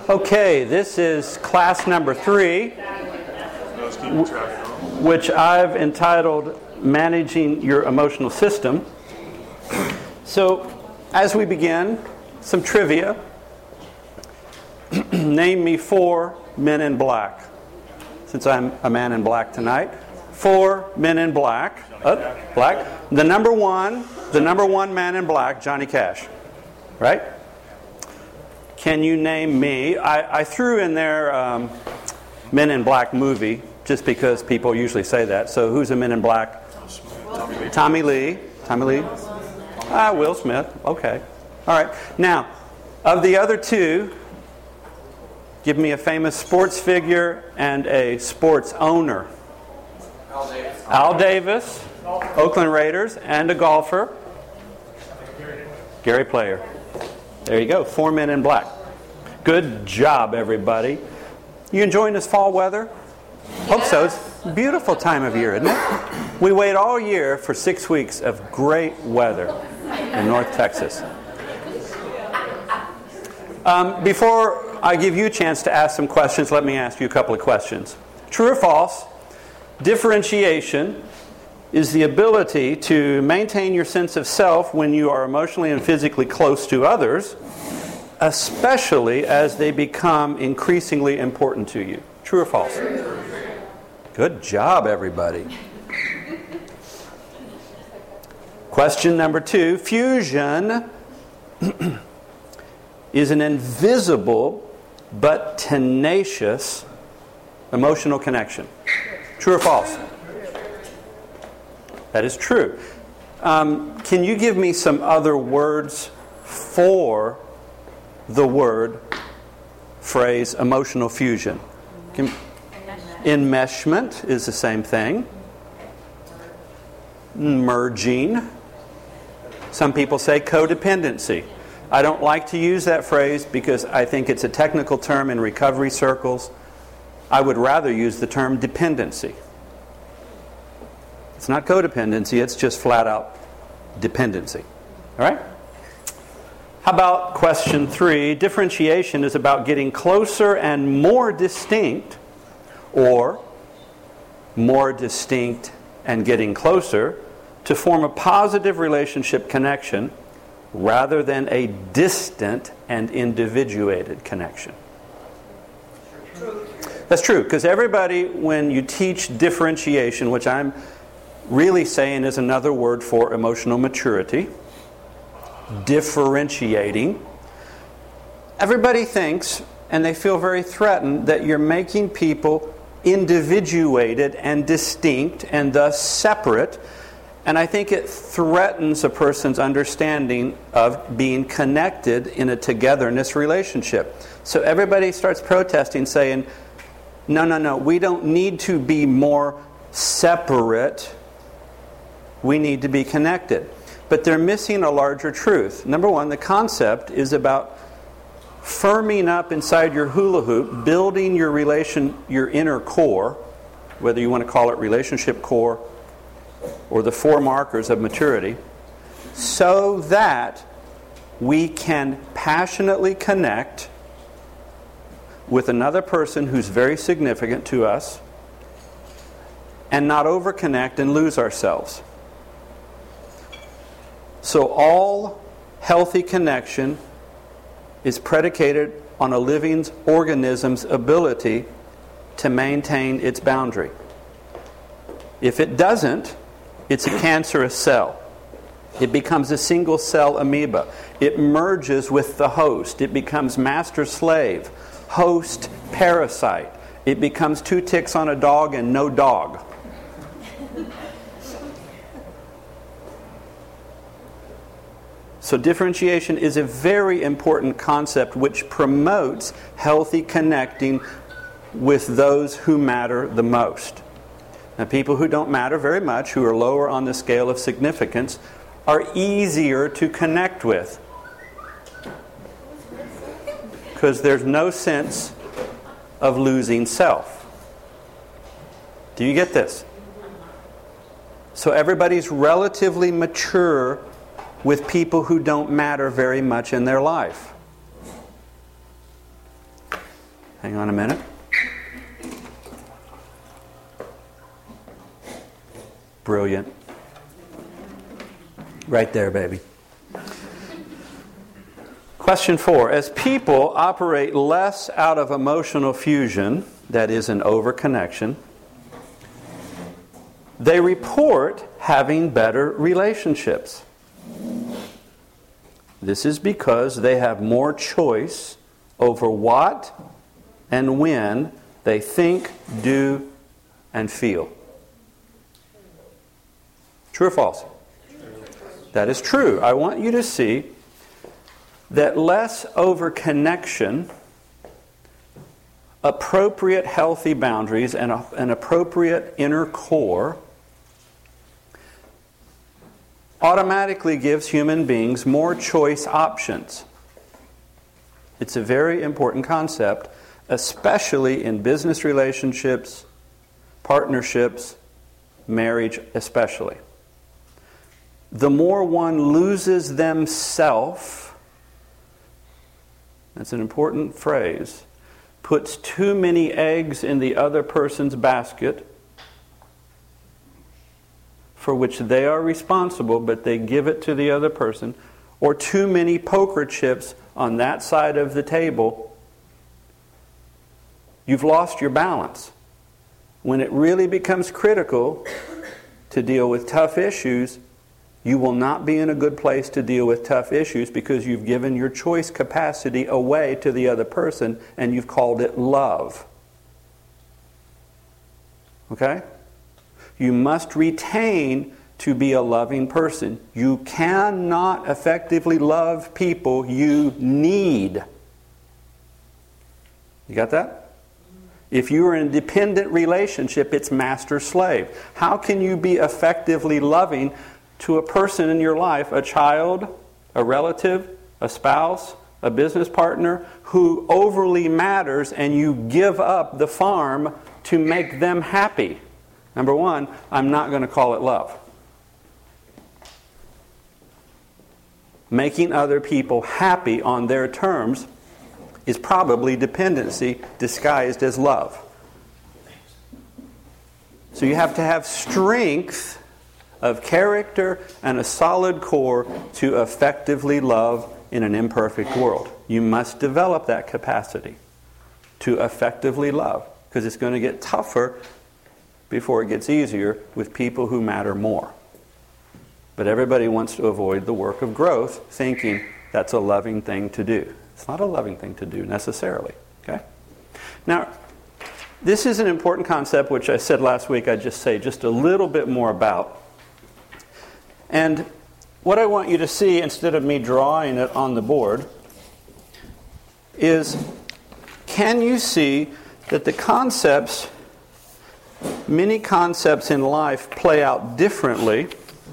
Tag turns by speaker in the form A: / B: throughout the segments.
A: Okay, this is class number 3, which I've entitled Managing Your Emotional System. So, as we begin, some trivia. Name me 4 men in black. Since I'm a man in black tonight. 4 men in black. Black. The number one man in black, Johnny Cash. Right? Can you name me? I threw in there Men in Black movie, just because people usually say that. So who's a Men in Black? Tommy Lee. Will Smith. Okay. All right. Now, of the other 2, give me a famous sports figure and a sports owner. Al Davis, Oakland Raiders, and a golfer. Gary Player. There you go. 4 men in black. Good job, everybody. You enjoying this fall weather? Hope so. It's a beautiful time of year, isn't it? We wait all year for 6 weeks of great weather in North Texas. Before I give you a chance to ask some questions, let me ask you a couple of questions. True or false? Differentiation is the ability to maintain your sense of self when you are emotionally and physically close to others, especially as they become increasingly important to you. True or false? Good job, everybody. Question number 2. Fusion is an invisible but tenacious emotional connection. True or false? That is true. Can you give me some other words for the word, phrase, emotional fusion? Enmeshment is the same thing. Merging. Some people say codependency. I don't like to use that phrase because I think it's a technical term in recovery circles. I would rather use the term dependency. It's not codependency, it's just flat out dependency. All right? How about question 3? Differentiation is about getting closer and more distinct, or more distinct and getting closer, to form a positive relationship connection rather than a distant and individuated connection. That's true, because everybody, when you teach differentiation, which I'm really saying is another word for emotional maturity, differentiating, everybody thinks, and they feel very threatened, that you're making people individuated and distinct and thus separate. And I think it threatens a person's understanding of being connected in a togetherness relationship. So everybody starts protesting, saying, no, we don't need to be more separate. We need to be connected. But they're missing a larger truth. Number 1, the concept is about firming up inside your hula hoop, building your inner core, whether you want to call it relationship core or the 4 markers of maturity, so that we can passionately connect with another person who's very significant to us and not overconnect and lose ourselves. So all healthy connection is predicated on a living organism's ability to maintain its boundary. If it doesn't, it's a cancerous cell. It becomes a single cell amoeba. It merges with the host. It becomes master-slave, host-parasite. It becomes 2 ticks on a dog and no dog. So differentiation is a very important concept which promotes healthy connecting with those who matter the most. Now, people who don't matter very much, who are lower on the scale of significance, are easier to connect with, because there's no sense of losing self. Do you get this? So everybody's relatively mature with people who don't matter very much in their life. Hang on a minute. Brilliant. Right there, baby. Question 4. As people operate less out of emotional fusion, that is an overconnection, they report having better relationships. This is because they have more choice over what and when they think, do, and feel. True or false? That is true. I want you to see that less overconnection, appropriate healthy boundaries, and an appropriate inner core automatically gives human beings more choice options. It's a very important concept, especially in business relationships, partnerships, marriage especially. The more one loses themselves, that's an important phrase, puts too many eggs in the other person's basket, for which they are responsible, but they give it to the other person, or too many poker chips on that side of the table, you've lost your balance. When it really becomes critical to deal with tough issues, you will not be in a good place to deal with tough issues because you've given your choice capacity away to the other person and you've called it love. Okay? You must retain to be a loving person. You cannot effectively love people you need. You got that? If you are in a dependent relationship, it's master-slave. How can you be effectively loving to a person in your life, a child, a relative, a spouse, a business partner, who overly matters and you give up the farm to make them happy? Number one, I'm not going to call it love. Making other people happy on their terms is probably dependency disguised as love. So you have to have strength of character and a solid core to effectively love in an imperfect world. You must develop that capacity to effectively love, because it's going to get tougher before it gets easier with people who matter more. But everybody wants to avoid the work of growth, thinking that's a loving thing to do. It's not a loving thing to do necessarily. Okay? Now, this is an important concept which I said last week I'd just say just a little bit more about. And what I want you to see, instead of me drawing it on the board, is can you see that the concepts, many concepts in life play out differently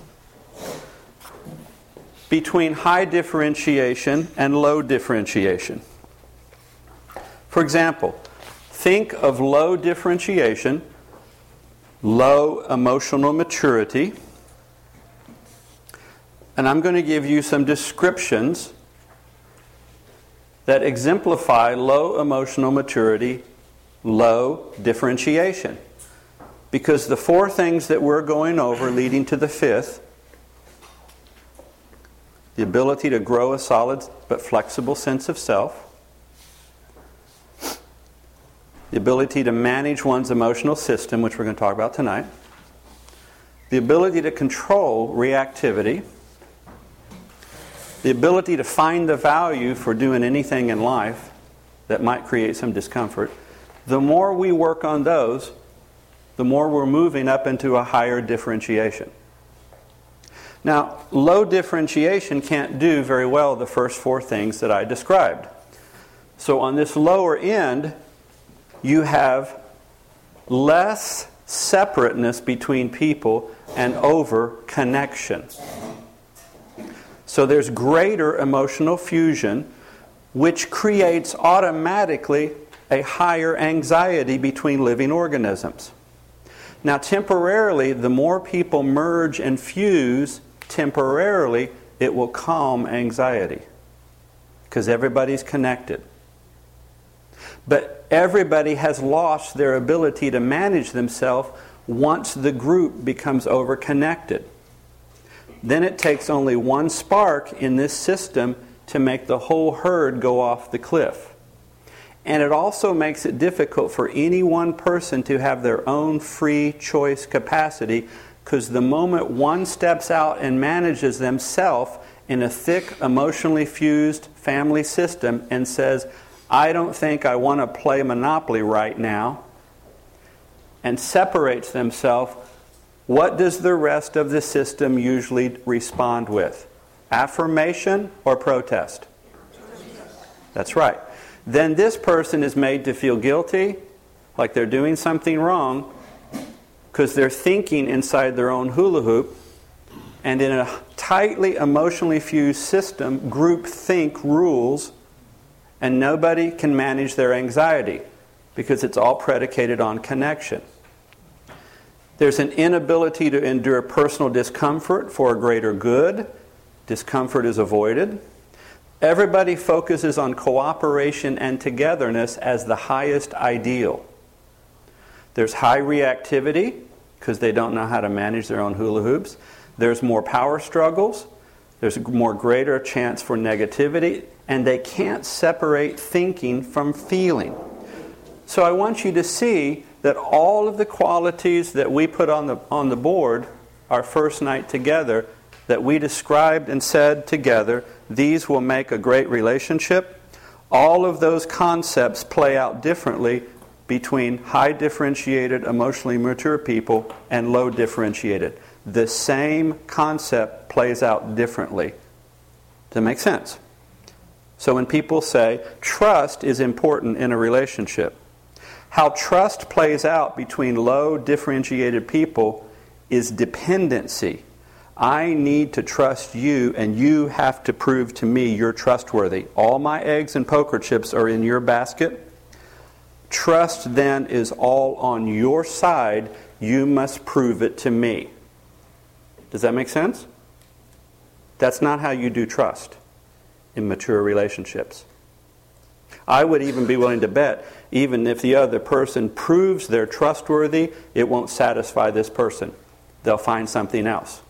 A: between high differentiation and low differentiation. For example, think of low differentiation, low emotional maturity, and I'm going to give you some descriptions that exemplify low emotional maturity, low differentiation. Because the four things that we're going over leading to the fifth, the ability to grow a solid but flexible sense of self, the ability to manage one's emotional system, which we're going to talk about tonight, the ability to control reactivity, the ability to find the value for doing anything in life that might create some discomfort. The more we work on those, the more we're moving up into a higher differentiation. Now, low differentiation can't do very well the first four things that I described. So on this lower end, you have less separateness between people and over connection. So there's greater emotional fusion, which creates automatically a higher anxiety between living organisms. Now, temporarily, the more people merge and fuse, temporarily, it will calm anxiety, because everybody's connected. But everybody has lost their ability to manage themselves once the group becomes overconnected. Then it takes only one spark in this system to make the whole herd go off the cliff. And it also makes it difficult for any one person to have their own free choice capacity, because the moment one steps out and manages themselves in a thick, emotionally fused family system and says, I don't think I want to play Monopoly right now, and separates themselves, what does the rest of the system usually respond with? Affirmation or protest? That's right. Then this person is made to feel guilty, like they're doing something wrong, because they're thinking inside their own hula hoop. And in a tightly emotionally fused system, group think rules, and nobody can manage their anxiety because it's all predicated on connection. There's an inability to endure personal discomfort for a greater good. Discomfort is avoided. Everybody focuses on cooperation and togetherness as the highest ideal. There's high reactivity because they don't know how to manage their own hula hoops. There's more power struggles. There's a more greater chance for negativity. And they can't separate thinking from feeling. So I want you to see that all of the qualities that we put on the board our first night together, that we described and said together, these will make a great relationship. All of those concepts play out differently between high differentiated, emotionally mature people and low differentiated. The same concept plays out differently. Does that make sense? So when people say trust is important in a relationship, how trust plays out between low differentiated people is dependency. I need to trust you, and you have to prove to me you're trustworthy. All my eggs and poker chips are in your basket. Trust then is all on your side. You must prove it to me. Does that make sense? That's not how you do trust in mature relationships. I would even be willing to bet, even if the other person proves they're trustworthy, it won't satisfy this person. They'll find something else.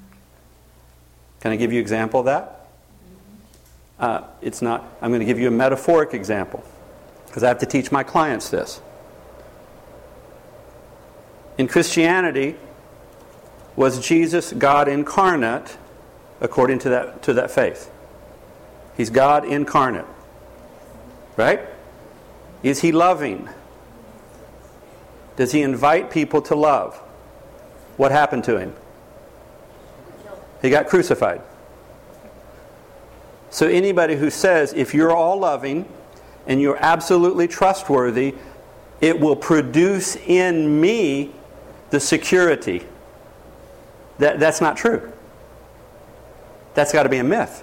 A: Can I give you an example of that? I'm going to give you a metaphoric example, because I have to teach my clients this. In Christianity, was Jesus God incarnate according to that faith? He's God incarnate. Right? Is he loving? Does he invite people to love? What happened to him? He got crucified. So anybody who says, if you're all loving and you're absolutely trustworthy, it will produce in me the security. That's not true. That's got to be a myth.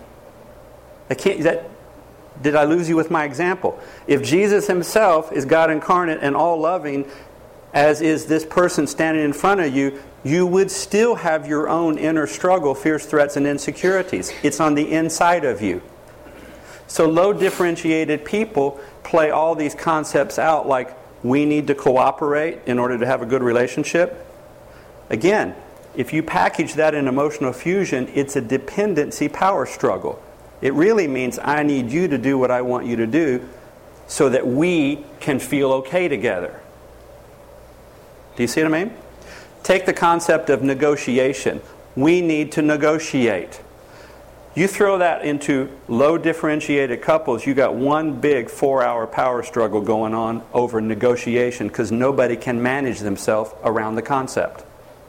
A: Did I lose you with my example? If Jesus himself is God incarnate and all loving, as is this person standing in front of you, you would still have your own inner struggle, fears, threats, and insecurities. It's on the inside of you. So low differentiated people play all these concepts out like we need to cooperate in order to have a good relationship. Again, if you package that in emotional fusion, it's a dependency power struggle. It really means I need you to do what I want you to do so that we can feel okay together. Do you see what I mean? Take the concept of negotiation. We need to negotiate. You throw that into low differentiated couples, you got one big 4-hour power struggle going on over negotiation because nobody can manage themselves around the concept.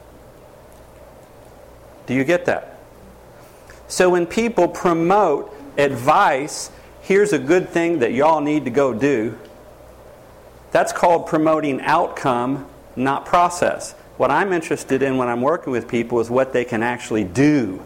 A: Do you get that? So when people promote advice, here's a good thing that y'all need to go do, that's called promoting outcome, not process. What I'm interested in when I'm working with people is what they can actually do.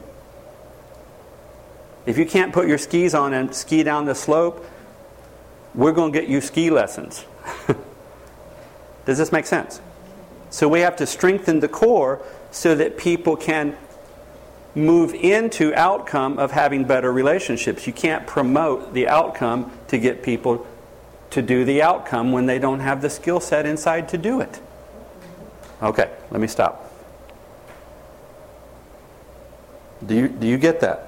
A: If you can't put your skis on and ski down the slope, we're going to get you ski lessons. Does this make sense? So we have to strengthen the core so that people can move into outcome of having better relationships. You can't promote the outcome to get people to do the outcome when they don't have the skill set inside to do it. Okay, let me stop. Do you get that?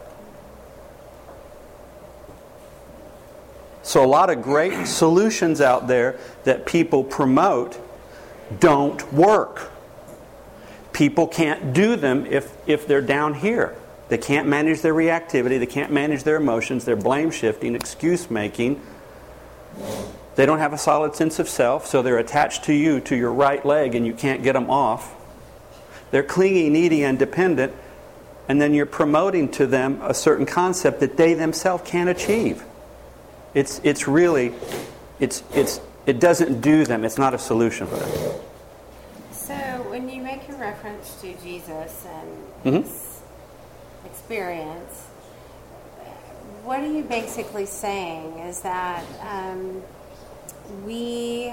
A: So a lot of great solutions out there that people promote don't work. People can't do them if they're down here. They can't manage their reactivity. They can't manage their emotions. They're blame shifting, excuse making. They don't have a solid sense of self, so they're attached to you, to your right leg, and you can't get them off. They're clingy, needy, and dependent, and then you're promoting to them a certain concept that they themselves can't achieve. It doesn't do them. It's not a solution for them.
B: So when you make a reference to Jesus and his experience, what are you basically saying is that we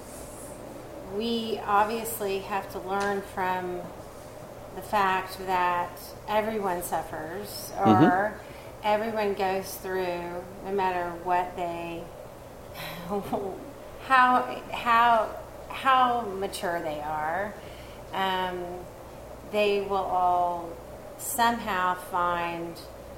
B: obviously have to learn from the fact that everyone suffers or everyone goes through, no matter what they, how mature they are, they will all somehow find,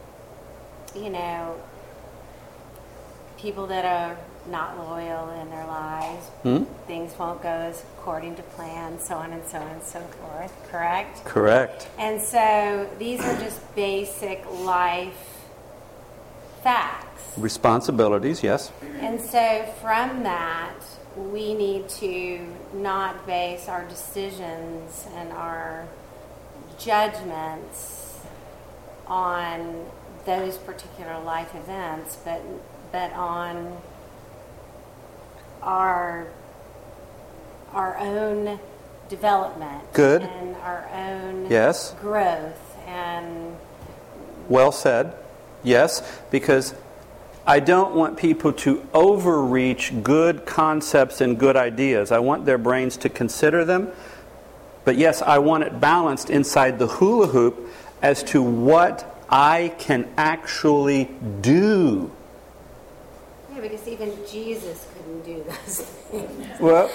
B: people that are not loyal in their lives. Things won't go as according to plan, so on and so on and so forth. Correct?
A: Correct.
B: And so these are just basic life facts.
A: Responsibilities, yes.
B: And so from that, we need to not base our decisions and our judgments on those particular life events, but on our own development.
A: Good.
B: And our own
A: yes.
B: growth. And
A: well said. Yes, because I don't want people to overreach good concepts and good ideas. I want their brains to consider them. But yes, I want it balanced inside the hula hoop as to what I can actually do.
B: Yeah, because even Jesus couldn't do those things.
A: Well,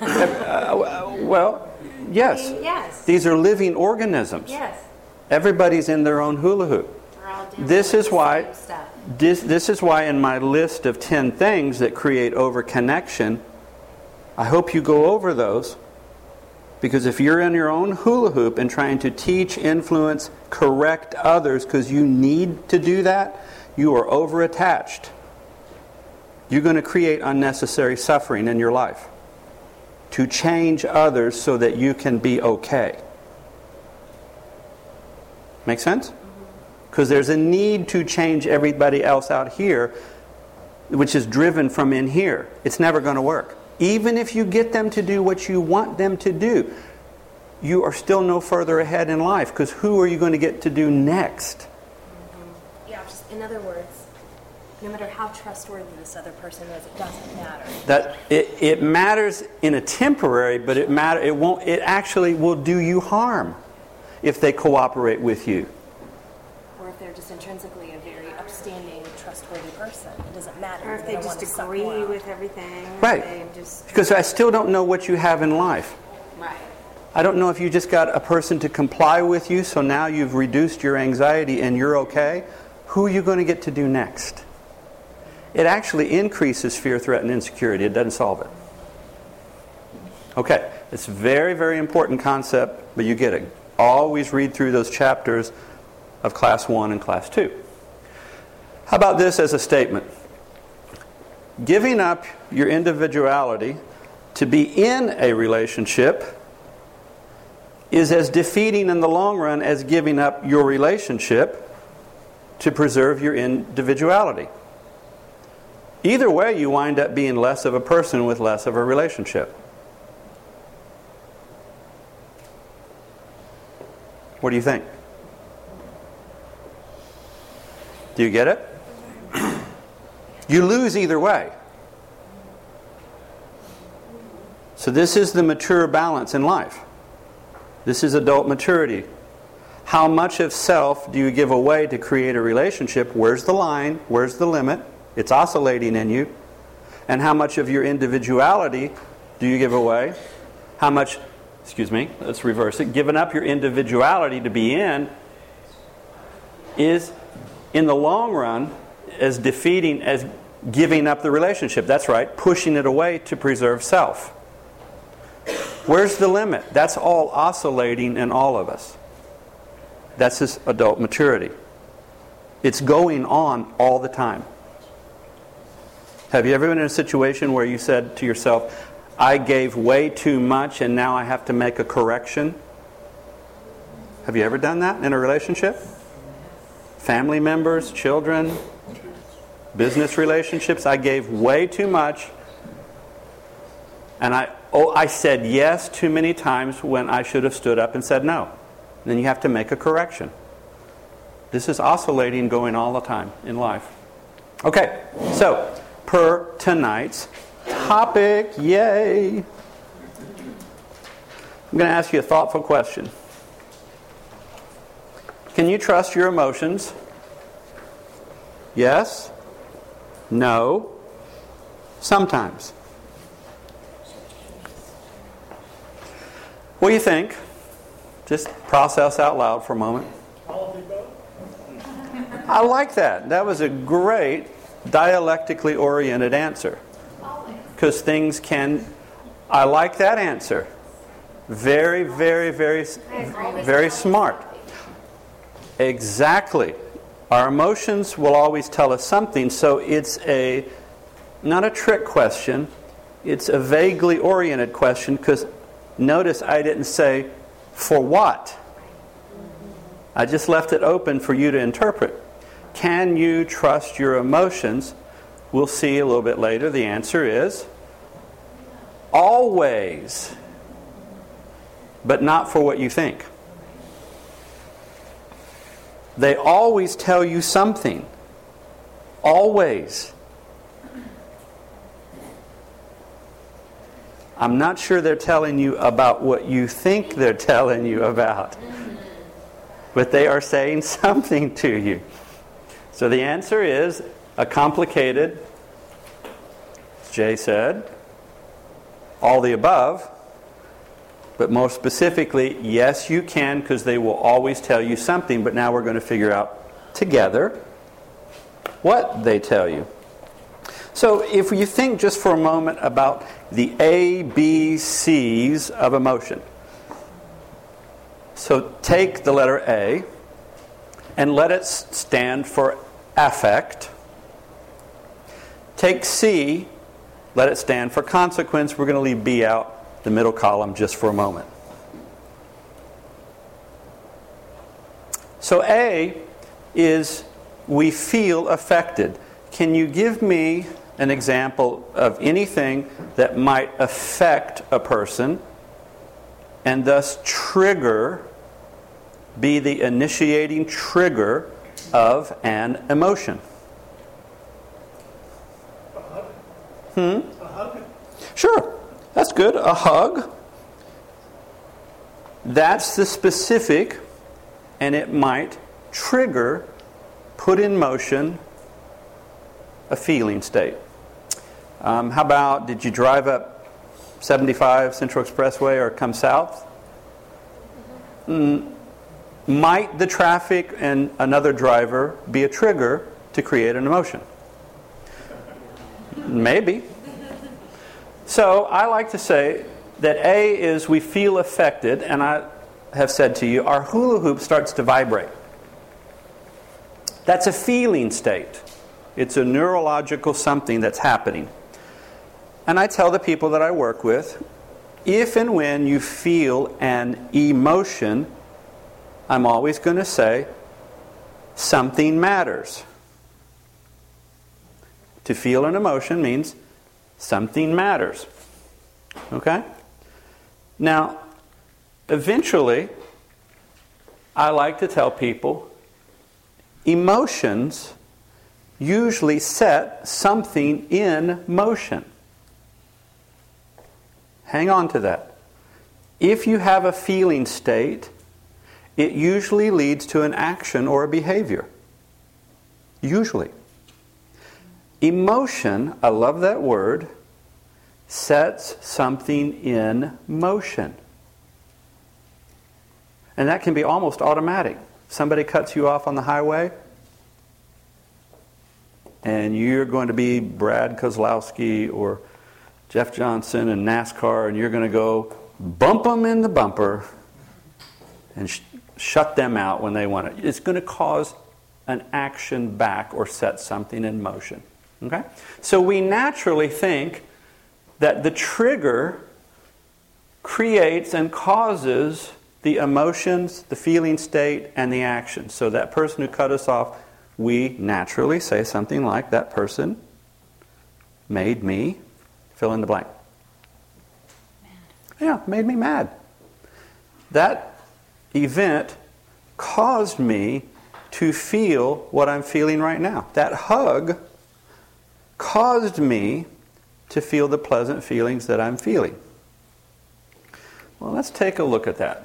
A: yes.
B: I mean, yes.
A: These are living organisms.
B: Yes.
A: Everybody's in their own hula hoop. This is why in my list of 10 things that create overconnection, I hope you go over those. Because if you're in your own hula hoop and trying to teach, influence, correct others because you need to do that, you are over-attached. You're going to create unnecessary suffering in your life to change others so that you can be okay. Make sense? Because there's a need to change everybody else out here, which is driven from in here. It's never going to work. Even if you get them to do what you want them to do, you are still no further ahead in life, because who are you going to get to do next?
C: Yeah, just in other words, no matter how trustworthy this other person is, it doesn't matter.
A: That it matters in a temporary, but it actually will do you harm if they cooperate with you.
C: Or if they're just intrinsically a very upstanding, trustworthy person. It doesn't matter.
B: Or if they just agree with everything.
A: Right. Because I still don't know what you have in life.
B: Right.
A: I don't know if you just got a person to comply with you, so now you've reduced your anxiety and you're okay. Who are you going to get to do next? It actually increases fear, threat, and insecurity. It doesn't solve it. Okay. It's a very, very important concept, but you get it. Always read through those chapters of Class 1 and Class 2. How about this as a statement? Giving up your individuality to be in a relationship is as defeating in the long run as giving up your relationship to preserve your individuality. Either way, you wind up being less of a person with less of a relationship. What do you think? Do you get it? You lose either way. So this is the mature balance in life. This is adult maturity. How much of self do you give away to create a relationship? Where's the line? Where's the limit? It's oscillating in you. And how much of your individuality do you give away? How much, let's reverse it. Giving up your individuality to be in is, in the long run, as defeating as giving up the relationship. That's right, pushing it away to preserve self. Where's the limit? That's all oscillating in all of us. That's this adult maturity. It's going on all the time. Have you ever been in a situation where you said to yourself, I gave way too much and now I have to make a correction? Have you ever done that in a relationship? Family members, children, business relationships. I gave way too much and I said yes too many times when I should have stood up and said no. Then you have to make a correction. This is oscillating, going all the time in life. Okay, so per tonight's topic, yay! I'm going to ask you a thoughtful question. Can you trust your emotions? Yes? No? Sometimes. What do you think? Just process out loud for a moment. I like that. That was a great dialectically oriented answer. Because things can... I like that answer. Very, very, very, very smart. Exactly. Our emotions will always tell us something, so it's not a trick question, it's a vaguely oriented question, because notice I didn't say, for what? I just left it open for you to interpret. Can you trust your emotions? We'll see a little bit later. The answer is always, but not for what you think. They always tell you something. Always. I'm not sure they're telling you about what you think they're telling you about. But they are saying something to you. So the answer is a complicated, as Jay said, all the above. But most specifically, yes, you can, because they will always tell you something. But now we're going to figure out together what they tell you. So if you think just for a moment about the A, B, C's of emotion. So take the letter A and let it stand for affect. Take C, let it stand for consequence. We're going to leave B out, the middle column, just for a moment. So A is we feel affected. Can you give me an example of anything that might affect a person and thus be the initiating trigger of an emotion? A hug? Sure. That's good. A hug. That's the specific, and it might trigger, put in motion, a feeling state. How about, did you drive up 75 Central Expressway or come south? Might the traffic and another driver be a trigger to create an emotion? Maybe. So I like to say that A is we feel affected, and I have said to you, our hula hoop starts to vibrate. That's a feeling state. It's a neurological something that's happening. And I tell the people that I work with, if and when you feel an emotion, I'm always going to say, something matters. To feel an emotion means something matters. Okay? Now, eventually, I like to tell people, emotions usually set something in motion. Hang on to that. If you have a feeling state, it usually leads to an action or a behavior. Usually. Emotion, I love that word, sets something in motion. And that can be almost automatic. Somebody cuts you off on the highway, and you're going to be Brad Kozlowski or Jeff Johnson in NASCAR, and you're going to go bump them in the bumper and shut them out when they want it. It's going to cause an action back or set something in motion. Okay? So we naturally think that the trigger creates and causes the emotions, the feeling state, and the action. So that person who cut us off, we naturally say something like, that person made me fill in the blank. Yeah, made me mad. That event caused me to feel what I'm feeling right now. That hug caused me to feel the pleasant feelings that I'm feeling. Well, let's take a look at that.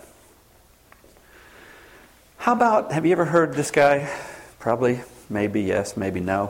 A: How about, have you ever heard this guy? Probably, maybe yes, maybe no.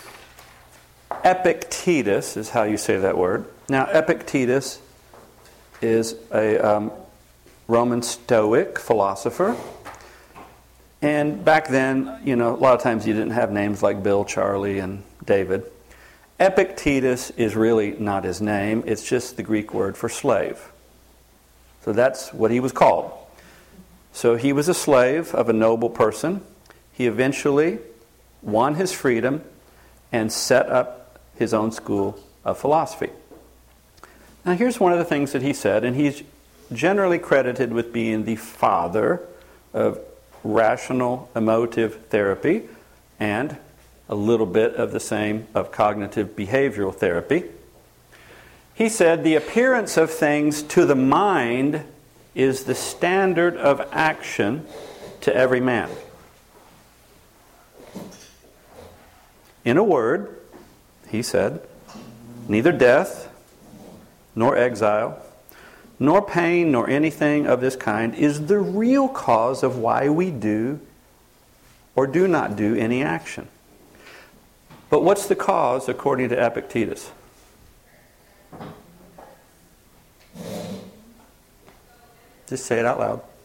A: Epictetus is how you say that word. Now, Epictetus is a Roman Stoic philosopher. And back then, a lot of times you didn't have names like Bill, Charlie, and David. Epictetus is really not his name. It's just the Greek word for slave. So that's what he was called. So he was a slave of a noble person. He eventually won his freedom and set up his own school of philosophy. Now here's one of the things that he said, and he's generally credited with being the father of rational emotive therapy and a little bit of the same of cognitive behavioral therapy. He said, the appearance of things to the mind is the standard of action to every man. In a word, he said, neither death, nor exile, nor pain, nor anything of this kind is the real cause of why we do or do not do any action. But what's the cause according to Epictetus? Just say it out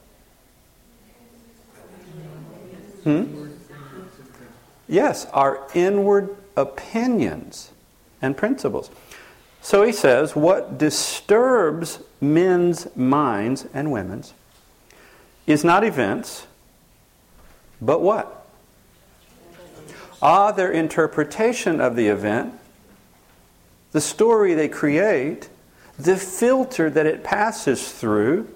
A: loud. Yes, our inward opinions and principles. So he says, what disturbs men's minds and women's is not events, but what? Their interpretation of the event, the story they create, the filter that it passes through.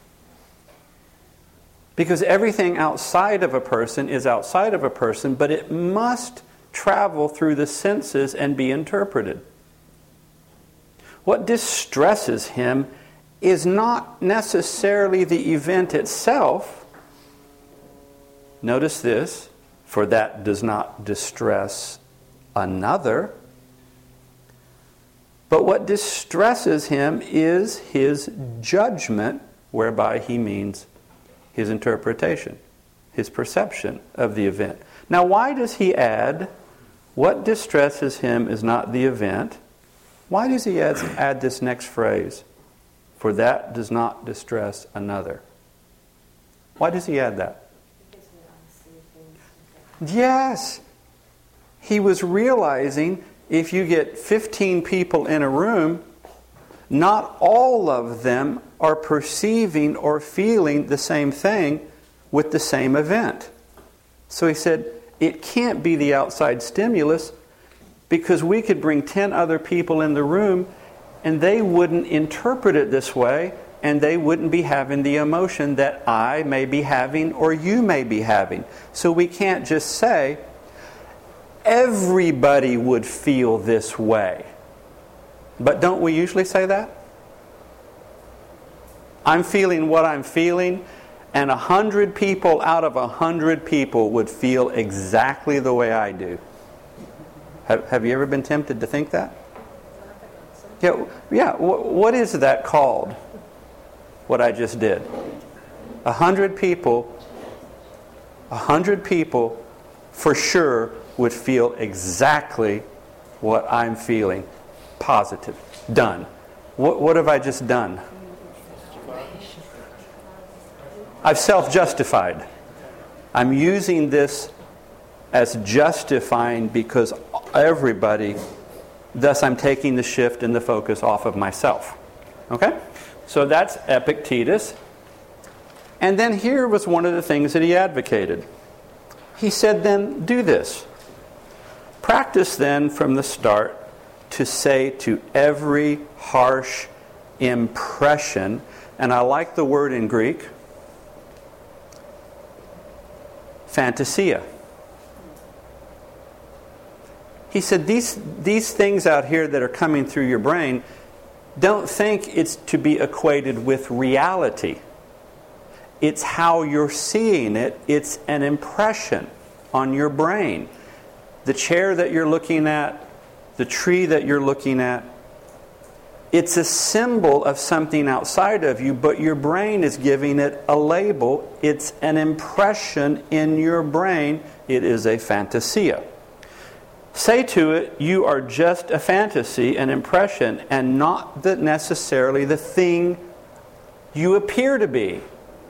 A: Because everything outside of a person is outside of a person, but it must travel through the senses and be interpreted. What distresses him is not necessarily the event itself. Notice this, for that does not distress another. But what distresses him is his judgment, whereby he means his interpretation, his perception of the event. Now, why does he add, what distresses him is not the event? Why does he add this next phrase? For that does not distress another. Why does he add that? Yes. He was realizing if you get 15 people in a room, not all of them are perceiving or feeling the same thing with the same event. So he said, it can't be the outside stimulus, because we could bring 10 other people in the room and they wouldn't interpret it this way, and they wouldn't be having the emotion that I may be having or you may be having. So we can't just say, everybody would feel this way. But don't we usually say that? I'm feeling what I'm feeling, and 100 people out of 100 people would feel exactly the way I do. Have you ever been tempted to think that? Yeah. What is that called? What I just did. 100 people for sure would feel exactly what I'm feeling. Positive. Done. What have I just done? I've self-justified. I'm using this as justifying because everybody, thus I'm taking the shift and the focus off of myself. Okay? So that's Epictetus. And then here was one of the things that he advocated. He said, then do this. Practice then from the start to say to every harsh impression, and I like the word in Greek, fantasia. He said, these things out here that are coming through your brain, don't think it's to be equated with reality. It's how you're seeing it. It's an impression on your brain. The chair that you're looking at, the tree that you're looking at, it's a symbol of something outside of you, but your brain is giving it a label. It's an impression in your brain. It is a fantasia. Say to it, you are just a fantasy, an impression, and not necessarily the thing you appear to be.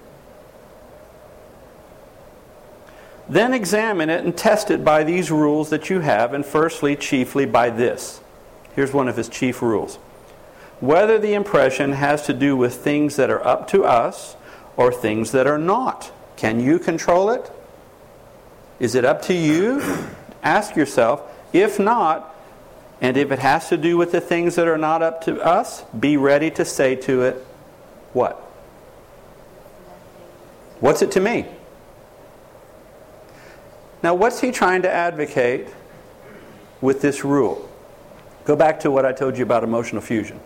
A: Then examine it and test it by these rules that you have, and firstly, chiefly by this. Here's one of his chief rules. Whether the impression has to do with things that are up to us or things that are not. Can you control it? Is it up to you? Ask yourself. If not, and if it has to do with the things that are not up to us, be ready to say to it, what? What's it to me? Now, what's he trying to advocate with this rule? Go back to what I told you about emotional fusion.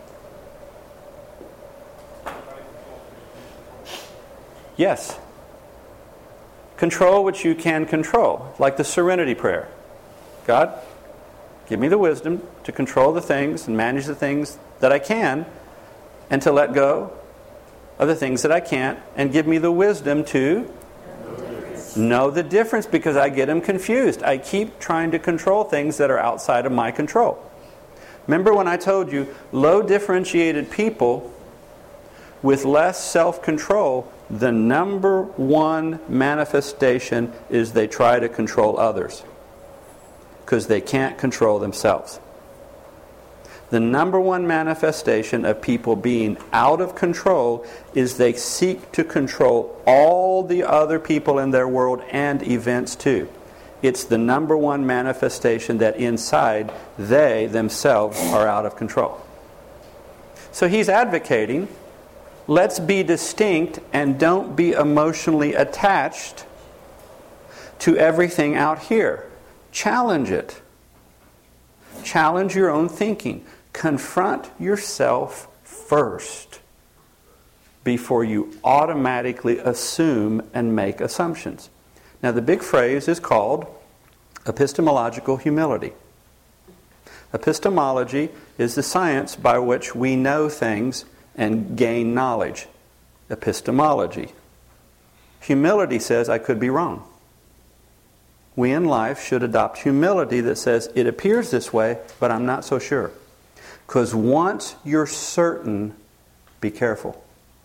A: Yes. Control what you can control, like the serenity prayer. God, give me the wisdom to control the things and manage the things that I can, and to let go of the things that I can't, and give me the wisdom to know the difference, because I get them confused. I keep trying to control things that are outside of my control. Remember when I told you, low differentiated people with less self-control, the number one manifestation is they try to control others because they can't control themselves. The number one manifestation of people being out of control is they seek to control all the other people in their world and events too. It's the number one manifestation that inside they themselves are out of control. So he's advocating, let's be distinct and don't be emotionally attached to everything out here. Challenge it. Challenge your own thinking. Confront yourself first before you automatically assume and make assumptions. Now, the big phrase is called epistemological humility. Epistemology is the science by which we know things and gain knowledge. Epistemology. Humility says I could be wrong. We in life should adopt humility that says it appears this way, but I'm not so sure. Because once you're certain, be careful.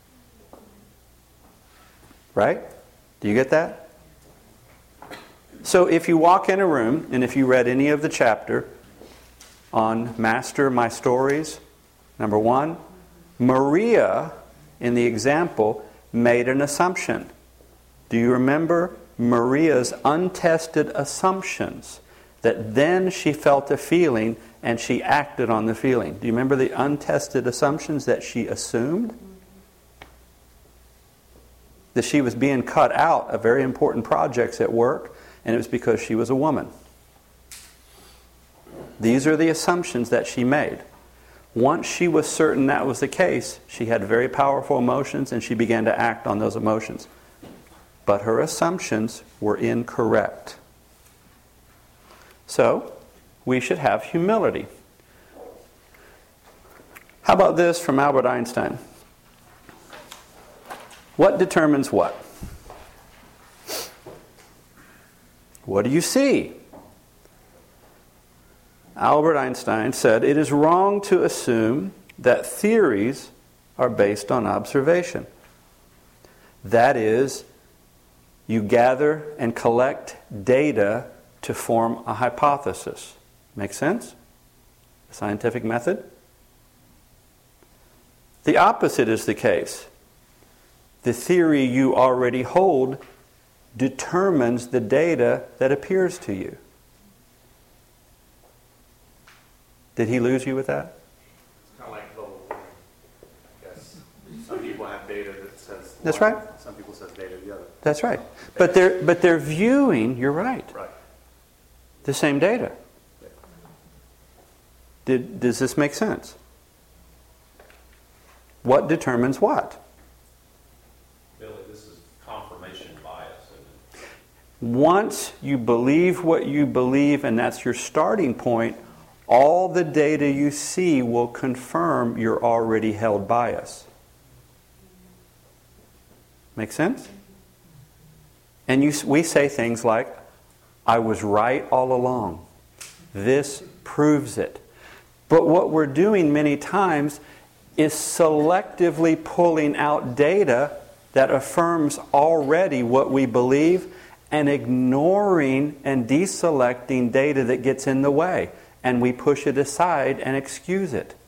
A: Right? Do you get that? So if you walk in a room, and if you read any of the chapter on Master My Stories, number 1, Maria, in the example, made an assumption. Do you remember Maria's untested assumptions? That then she felt a feeling and she acted on the feeling. Do you remember the untested assumptions that she assumed? That she was being cut out of very important projects at work, and it was because she was a woman. These are the assumptions that she made. Once she was certain that was the case, she had very powerful emotions and she began to act on those emotions. But her assumptions were incorrect. So, we should have humility. How about this from Albert Einstein? What determines what? What do you see? Albert Einstein said, "It is wrong to assume that theories are based on observation. That is, you gather and collect data to form a hypothesis." Make sense? The scientific method? The opposite is the case. The theory you already hold determines the data that appears to you. Did he lose you with that?
D: It's kind of like global warming, I guess. Some people have data that says
A: That's
D: one,
A: right.
D: Some people says data the other.
A: That's right. But they're viewing, you're right,
D: Right.
A: the same data. Does this make sense? What determines what?
E: Billy, this is confirmation bias, isn't it?
A: Once you believe what you believe, and that's your starting point, all the data you see will confirm your already held bias. Make sense? And we say things like, "I was right all along. This proves it." But what we're doing many times is selectively pulling out data that affirms already what we believe and ignoring and deselecting data that gets in the way. And we push it aside and excuse it.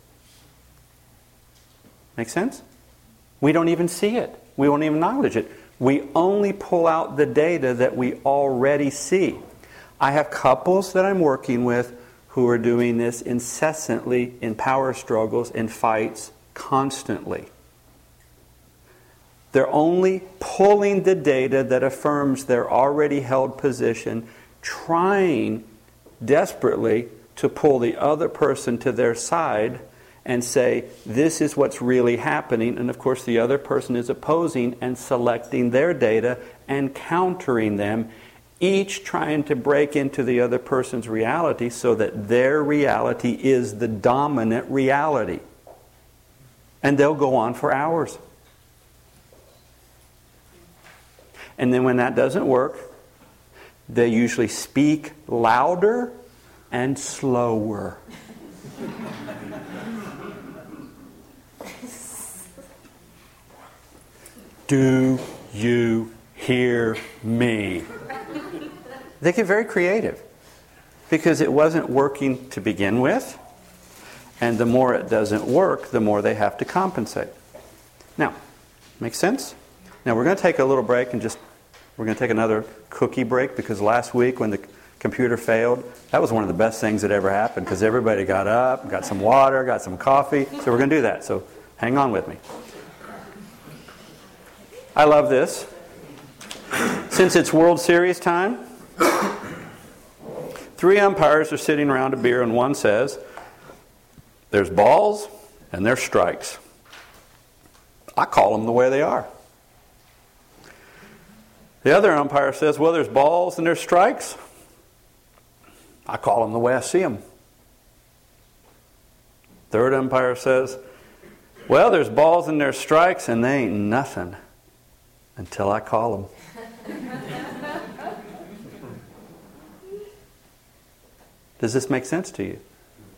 A: Make sense? We don't even see it. We won't even acknowledge it. We only pull out the data that we already see. I have couples that I'm working with who are doing this incessantly in power struggles, in fights, constantly. They're only pulling the data that affirms their already held position, trying desperately to pull the other person to their side and say, this is what's really happening. And of course the other person is opposing and selecting their data and countering them, each trying to break into the other person's reality so that their reality is the dominant reality. And they'll go on for hours. And then when that doesn't work, they usually speak louder and slower. Do you hear me? They get very creative because it wasn't working to begin with, and the more it doesn't work, the more they have to compensate. Now, make sense? Now we're going to take a little break and we're going to take another cookie break because last week when the computer failed, that was one of the best things that ever happened because everybody got up, got some water, got some coffee. So we're going to do that. So hang on with me. I love this. Since it's World Series time, 3 umpires are sitting around a beer and one says, there's balls and there's strikes. I call them the way they are. The other umpire says, well, there's balls and there's strikes. I call them the way I see them. Third umpire says, well, there's balls and there's strikes and they ain't nothing until I call them. Does this make sense to you?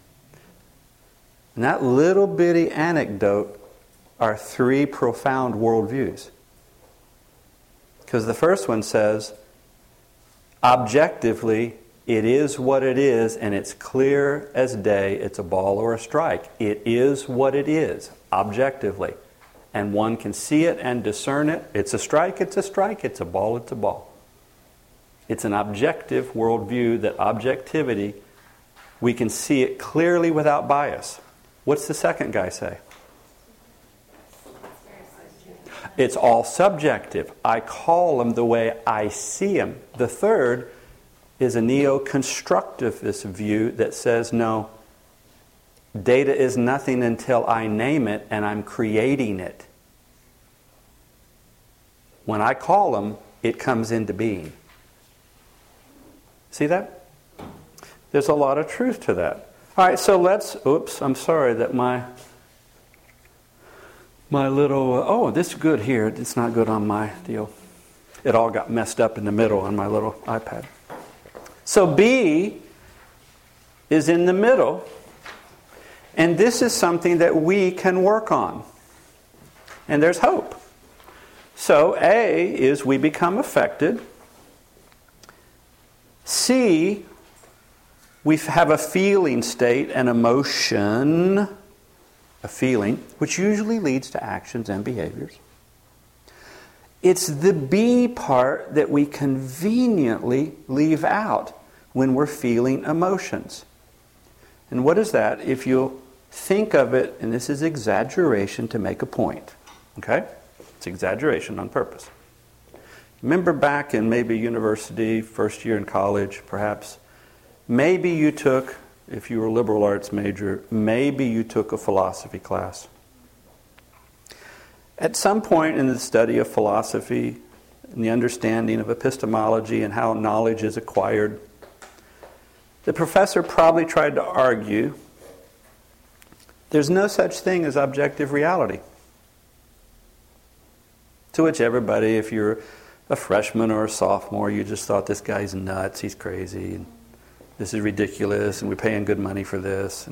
A: And that little bitty anecdote are 3 profound worldviews. Because the first one says, objectively, it is what it is, and it's clear as day it's a ball or a strike. It is what it is, objectively. And one can see it and discern it. It's a strike, it's a strike. It's a ball, it's a ball. It's an objective worldview that objectivity, we can see it clearly without bias. What's the second guy say? It's all subjective. I call them the way I see them. The third is a neo-constructivist view that says, no, data is nothing until I name it and I'm creating it. When I call them, it comes into being. See that? There's a lot of truth to that. All right, so I'm sorry that my little, this is good here. It's not good on my deal. It all got messed up in the middle on my little iPad. So B is in the middle. And this is something that we can work on. And there's hope. So A is we become affected. C, we have a feeling state, an emotion, a feeling, which usually leads to actions and behaviors. It's the B part that we conveniently leave out when we're feeling emotions. And what is that? If you'll think of it, and this is exaggeration to make a point. Okay? It's exaggeration on purpose. Remember back in maybe university, first year in college, perhaps, maybe you took, if you were a liberal arts major, maybe you took a philosophy class. At some point in the study of philosophy and the understanding of epistemology and how knowledge is acquired, the professor probably tried to argue there's no such thing as objective reality. To which everybody, if you're a freshman or a sophomore, you just thought this guy's nuts, he's crazy, and this is ridiculous, and we're paying good money for this.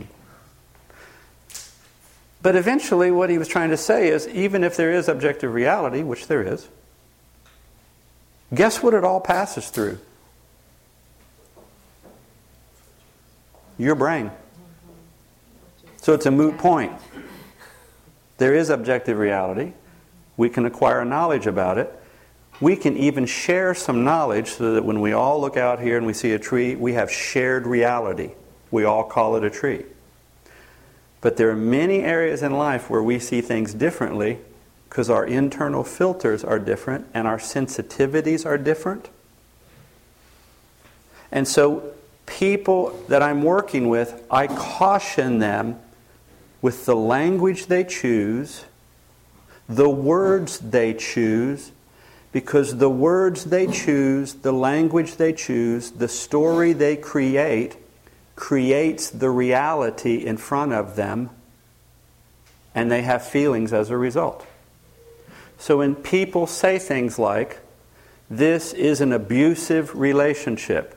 A: But eventually what he was trying to say is, even if there is objective reality, which there is, guess what it all passes through? Your brain. So it's a moot point. There is objective reality. We can acquire knowledge about it. We can even share some knowledge so that when we all look out here and we see a tree, we have shared reality. We all call it a tree. But there are many areas in life where we see things differently because our internal filters are different and our sensitivities are different. And so people that I'm working with, I caution them with the language they choose, the words they choose, because the words they choose, the language they choose, the story they create, creates the reality in front of them, and they have feelings as a result. So when people say things like, this is an abusive relationship,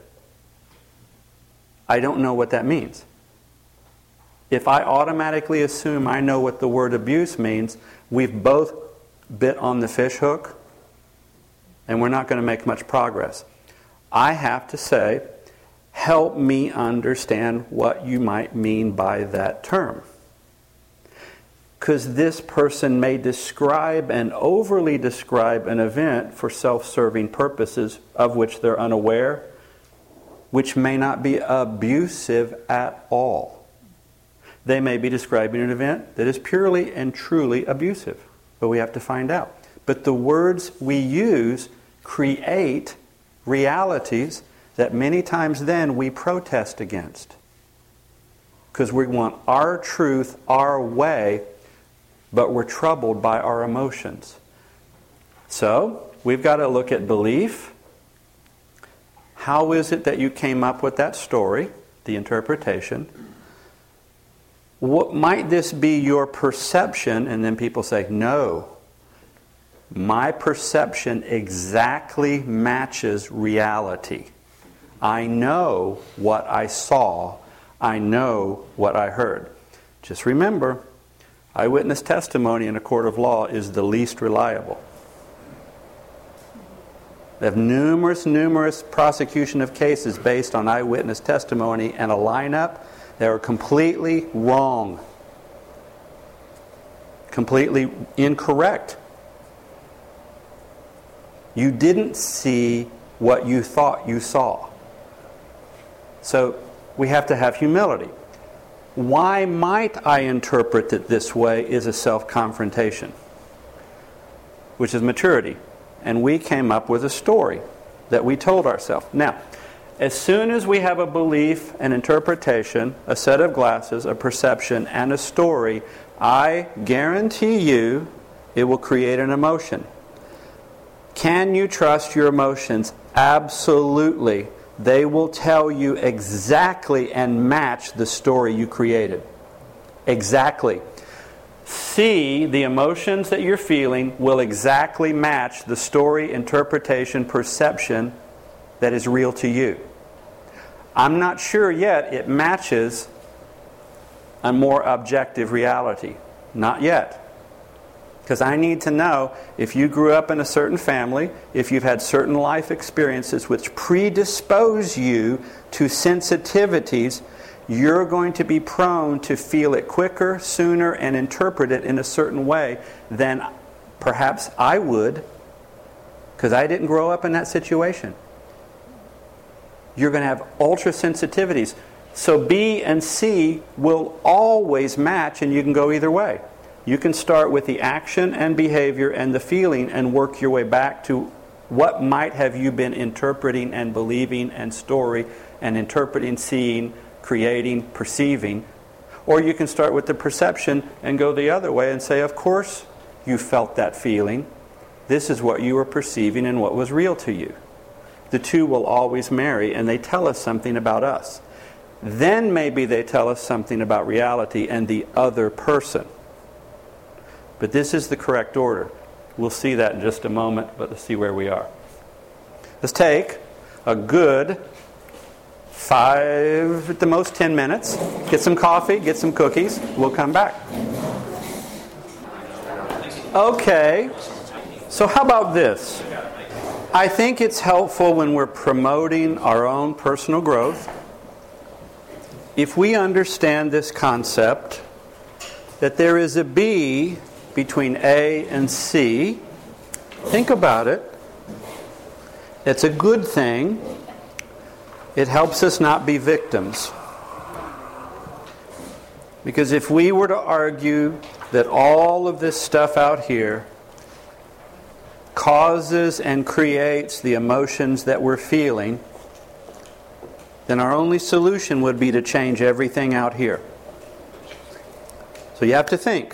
A: I don't know what that means. If I automatically assume I know what the word abuse means, we've both bit on the fish hook, and we're not going to make much progress. I have to say, help me understand what you might mean by that term. Because this person may describe and overly describe an event for self-serving purposes of which they're unaware, which may not be abusive at all. They may be describing an event that is purely and truly abusive, but we have to find out. But the words we use create realities that many times then we protest against. Because we want our truth, our way, but we're troubled by our emotions. So, we've got to look at belief. How is it that you came up with that story, the interpretation? What might this be your perception? And then people say, no. My perception exactly matches reality. I know what I saw. I know what I heard. Just remember, eyewitness testimony in a court of law is the least reliable. They have numerous prosecution of cases based on eyewitness testimony and a lineup that are completely wrong. Completely incorrect. You didn't see what you thought you saw. So we have to have humility. Why might I interpret it this way is a self-confrontation, which is maturity. And we came up with a story that we told ourselves. Now, as soon as we have a belief, an interpretation, a set of glasses, a perception, and a story, I guarantee you it will create an emotion. Can you trust your emotions? Absolutely. They will tell you exactly and match the story you created. Exactly. C, the emotions that you're feeling will exactly match the story, interpretation, perception that is real to you. I'm not sure yet it matches a more objective reality. Not yet. Because I need to know if you grew up in a certain family, if you've had certain life experiences which predispose you to sensitivities, you're going to be prone to feel it quicker, sooner, and interpret it in a certain way than perhaps I would, because I didn't grow up in that situation. You're going to have ultra sensitivities. So B and C will always match, and you can go either way. You can start with the action and behavior and the feeling and work your way back to what might have you been interpreting and believing and story and interpreting, seeing, creating, perceiving. Or you can start with the perception and go the other way and say, of course you felt that feeling. This is what you were perceiving and what was real to you. The two will always marry, and they tell us something about us. Then maybe they tell us something about reality and the other person. But this is the correct order. We'll see that in just a moment, but let's see where we are. Let's take a good 5, at the most 10 minutes. Get some coffee, get some cookies. We'll come back. Okay, so how about this? I think it's helpful when we're promoting our own personal growth, if we understand this concept, that there is a B between A and C. Think about it. It's a good thing. It helps us not be victims. Because if we were to argue that all of this stuff out here causes and creates the emotions that we're feeling, then our only solution would be to change everything out here. So you have to think.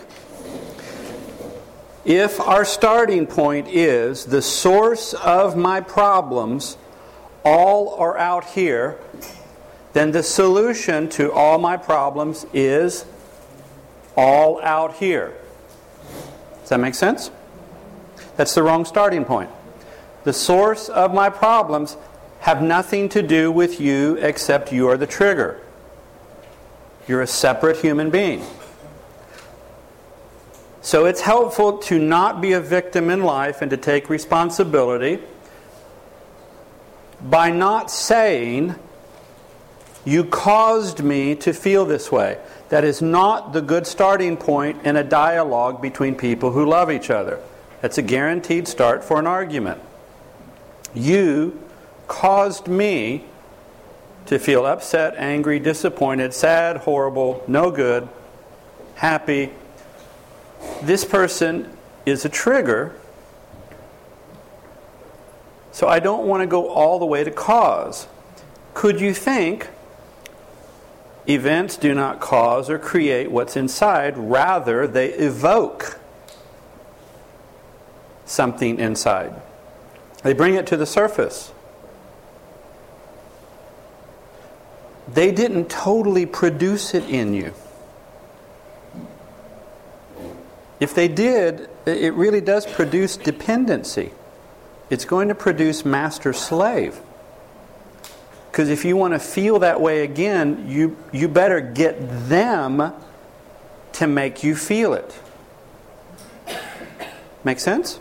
A: If our starting point is the source of my problems all are out here, then the solution to all my problems is all out here. Does that make sense? That's the wrong starting point. The source of my problems have nothing to do with you except you are the trigger. You're a separate human being. So it's helpful to not be a victim in life and to take responsibility by not saying, you caused me to feel this way. That is not the good starting point in a dialogue between people who love each other. That's a guaranteed start for an argument. You caused me to feel upset, angry, disappointed, sad, horrible, no good, happy. This person is a trigger, so I don't want to go all the way to cause. Could you think events do not cause or create what's inside, rather they evoke something inside. They bring it to the surface. They didn't totally produce it in you. If they did, it really does produce dependency. It's going to produce master-slave. Because if you want to feel that way again, you better get them to make you feel it. Make sense?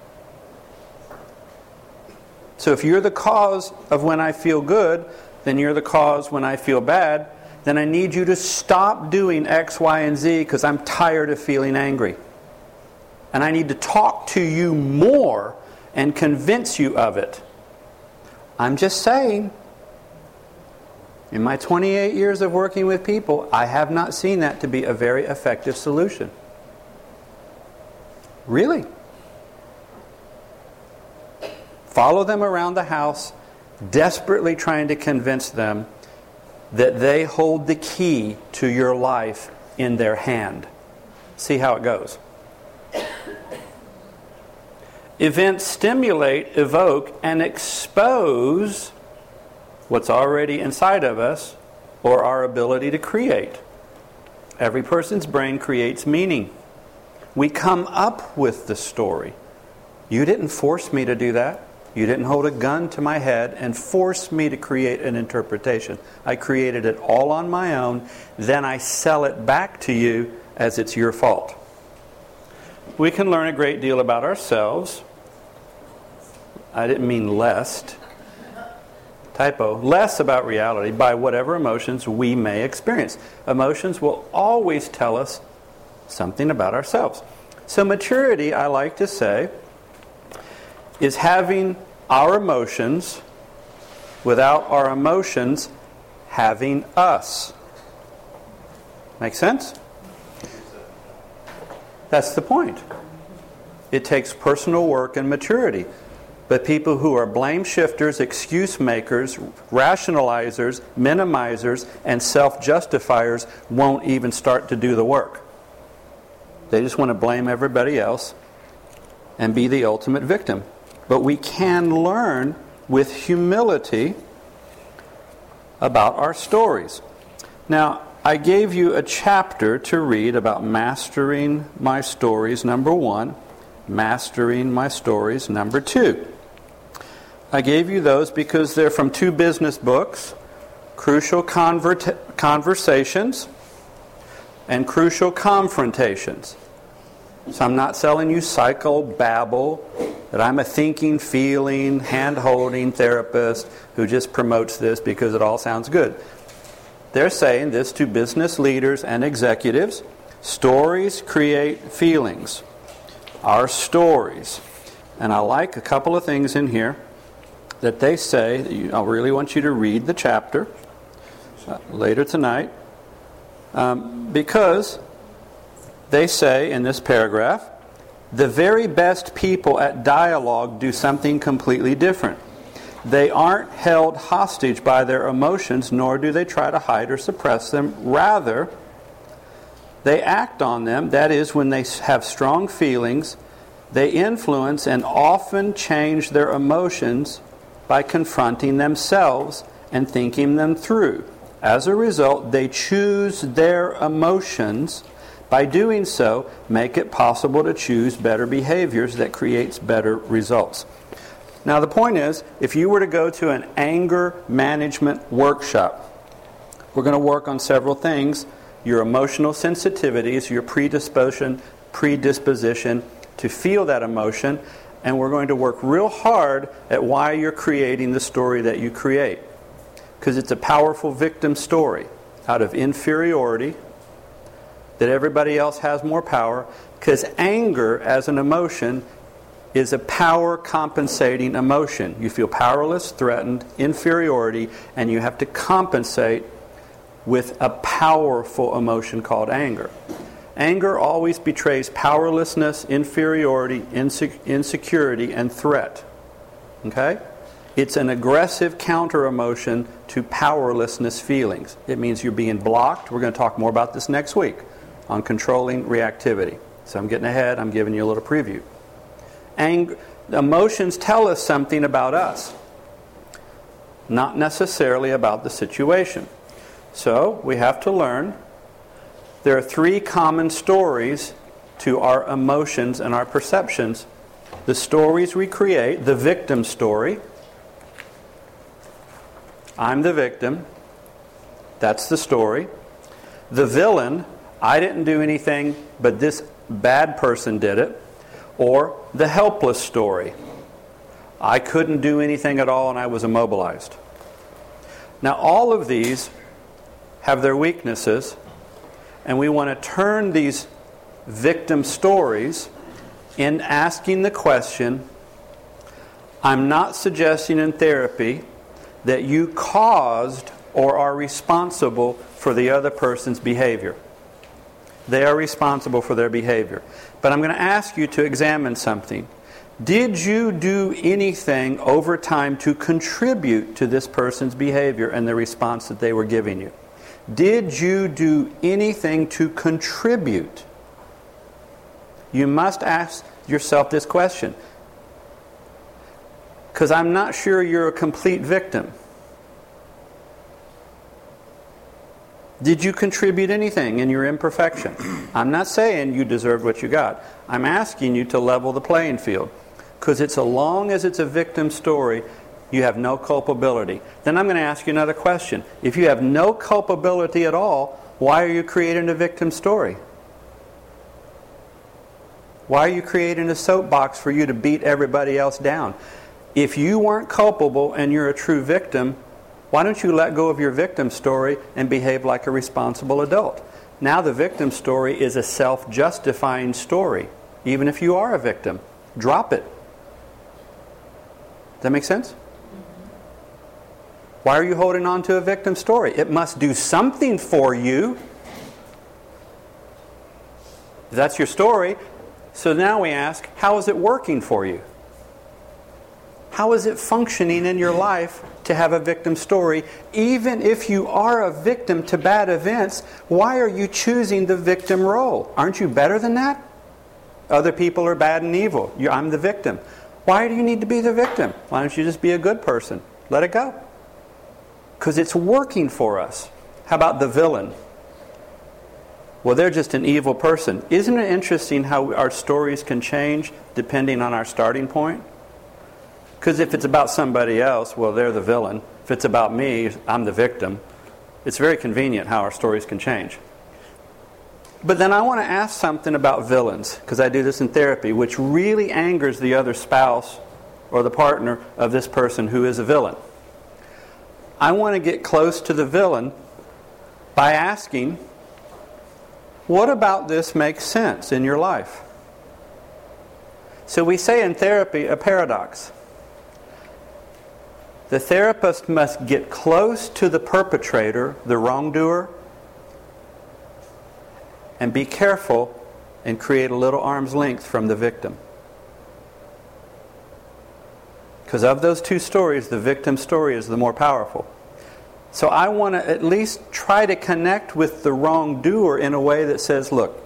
A: So if you're the cause of when I feel good, then you're the cause when I feel bad, then I need you to stop doing X, Y, and Z because I'm tired of feeling angry. And I need to talk to you more and convince you of it. I'm just saying, in my 28 years of working with people, I have not seen that to be a very effective solution. Really. Follow them around the house, desperately trying to convince them that they hold the key to your life in their hand. See how it goes. Events stimulate, evoke, and expose what's already inside of us or our ability to create. Every person's brain creates meaning. We come up with the story. You didn't force me to do that. You didn't hold a gun to my head and force me to create an interpretation. I created it all on my own. Then I sell it back to you as it's your fault. We can learn a great deal about ourselves. I didn't mean lest. Typo. Less about reality by whatever emotions we may experience. Emotions will always tell us something about ourselves. So maturity, I like to say, is having our emotions without our emotions having us. Make sense? That's the point. It takes personal work and maturity. But people who are blame shifters, excuse makers, rationalizers, minimizers, and self-justifiers won't even start to do the work. They just want to blame everybody else and be the ultimate victim. But we can learn with humility about our stories. Now, I gave you a chapter to read about mastering my stories, number 1, mastering my stories, number 2. I gave you those because they're from 2 business books, Crucial Conversations and Crucial Confrontations. So I'm not selling you psychobabble, that I'm a thinking, feeling, hand-holding therapist who just promotes this because it all sounds good. They're saying this to business leaders and executives. Stories create feelings. Our stories. And I like a couple of things in here that they say. I really want you to read the chapter later tonight. Because they say in this paragraph, the very best people at dialogue do something completely different. They aren't held hostage by their emotions, nor do they try to hide or suppress them. Rather, they act on them. That is, when they have strong feelings, they influence and often change their emotions by confronting themselves and thinking them through. As a result, they choose their emotions. By doing so, make it possible to choose better behaviors that creates better results. Now the point is, if you were to go to an anger management workshop, we're going to work on several things. Your emotional sensitivities, your predisposition to feel that emotion, and we're going to work real hard at why you're creating the story that you create. Because it's a powerful victim story out of inferiority, that everybody else has more power, because anger as an emotion is a power compensating emotion. You feel powerless, threatened, inferiority, and you have to compensate with a powerful emotion called anger. Anger always betrays powerlessness, inferiority, insecurity, and threat. Okay? It's an aggressive counter-emotion to powerlessness feelings. It means you're being blocked. We're going to talk more about this next week on controlling reactivity. So I'm getting ahead. I'm giving you a little preview. Emotions tell us something about us, not necessarily about the situation. So we have to learn there are 3 common stories to our emotions and our perceptions. The stories we create, the victim story. I'm the victim. That's the story. The villain, I didn't do anything, but this bad person did it. Or the helpless story. I couldn't do anything at all and I was immobilized. Now all of these have their weaknesses, and we want to turn these victim stories in asking the question, I'm not suggesting in therapy that you caused or are responsible for the other person's behavior. They are responsible for their behavior. But I'm going to ask you to examine something. Did you do anything over time to contribute to this person's behavior and the response that they were giving you? Did you do anything to contribute? You must ask yourself this question. Because I'm not sure you're a complete victim. Did you contribute anything in your imperfection? I'm not saying you deserved what you got. I'm asking you to level the playing field. Because as long as it's a victim story, you have no culpability. Then I'm going to ask you another question. If you have no culpability at all, why are you creating a victim story? Why are you creating a soapbox for you to beat everybody else down? If you weren't culpable and you're a true victim, why don't you let go of your victim story and behave like a responsible adult? Now the victim story is a self-justifying story. Even if you are a victim, drop it. Does that make sense? Why are you holding on to a victim story? It must do something for you. That's your story. So now we ask, how is it working for you? How is it functioning in your life to have a victim story? Even if you are a victim to bad events, why are you choosing the victim role? Aren't you better than that? Other people are bad and evil. I'm the victim. Why do you need to be the victim? Why don't you just be a good person? Let it go. Because it's working for us. How about the villain? Well, they're just an evil person. Isn't it interesting how our stories can change depending on our starting point? Because if it's about somebody else, well, they're the villain. If it's about me, I'm the victim. It's very convenient how our stories can change. But then I want to ask something about villains, because I do this in therapy, which really angers the other spouse or the partner of this person who is a villain. I want to get close to the villain by asking, what about this makes sense in your life? So we say in therapy a paradox. The therapist must get close to the perpetrator, the wrongdoer, and be careful and create a little arm's length from the victim. Because of those two stories, the victim story is the more powerful. So I want to at least try to connect with the wrongdoer in a way that says, look,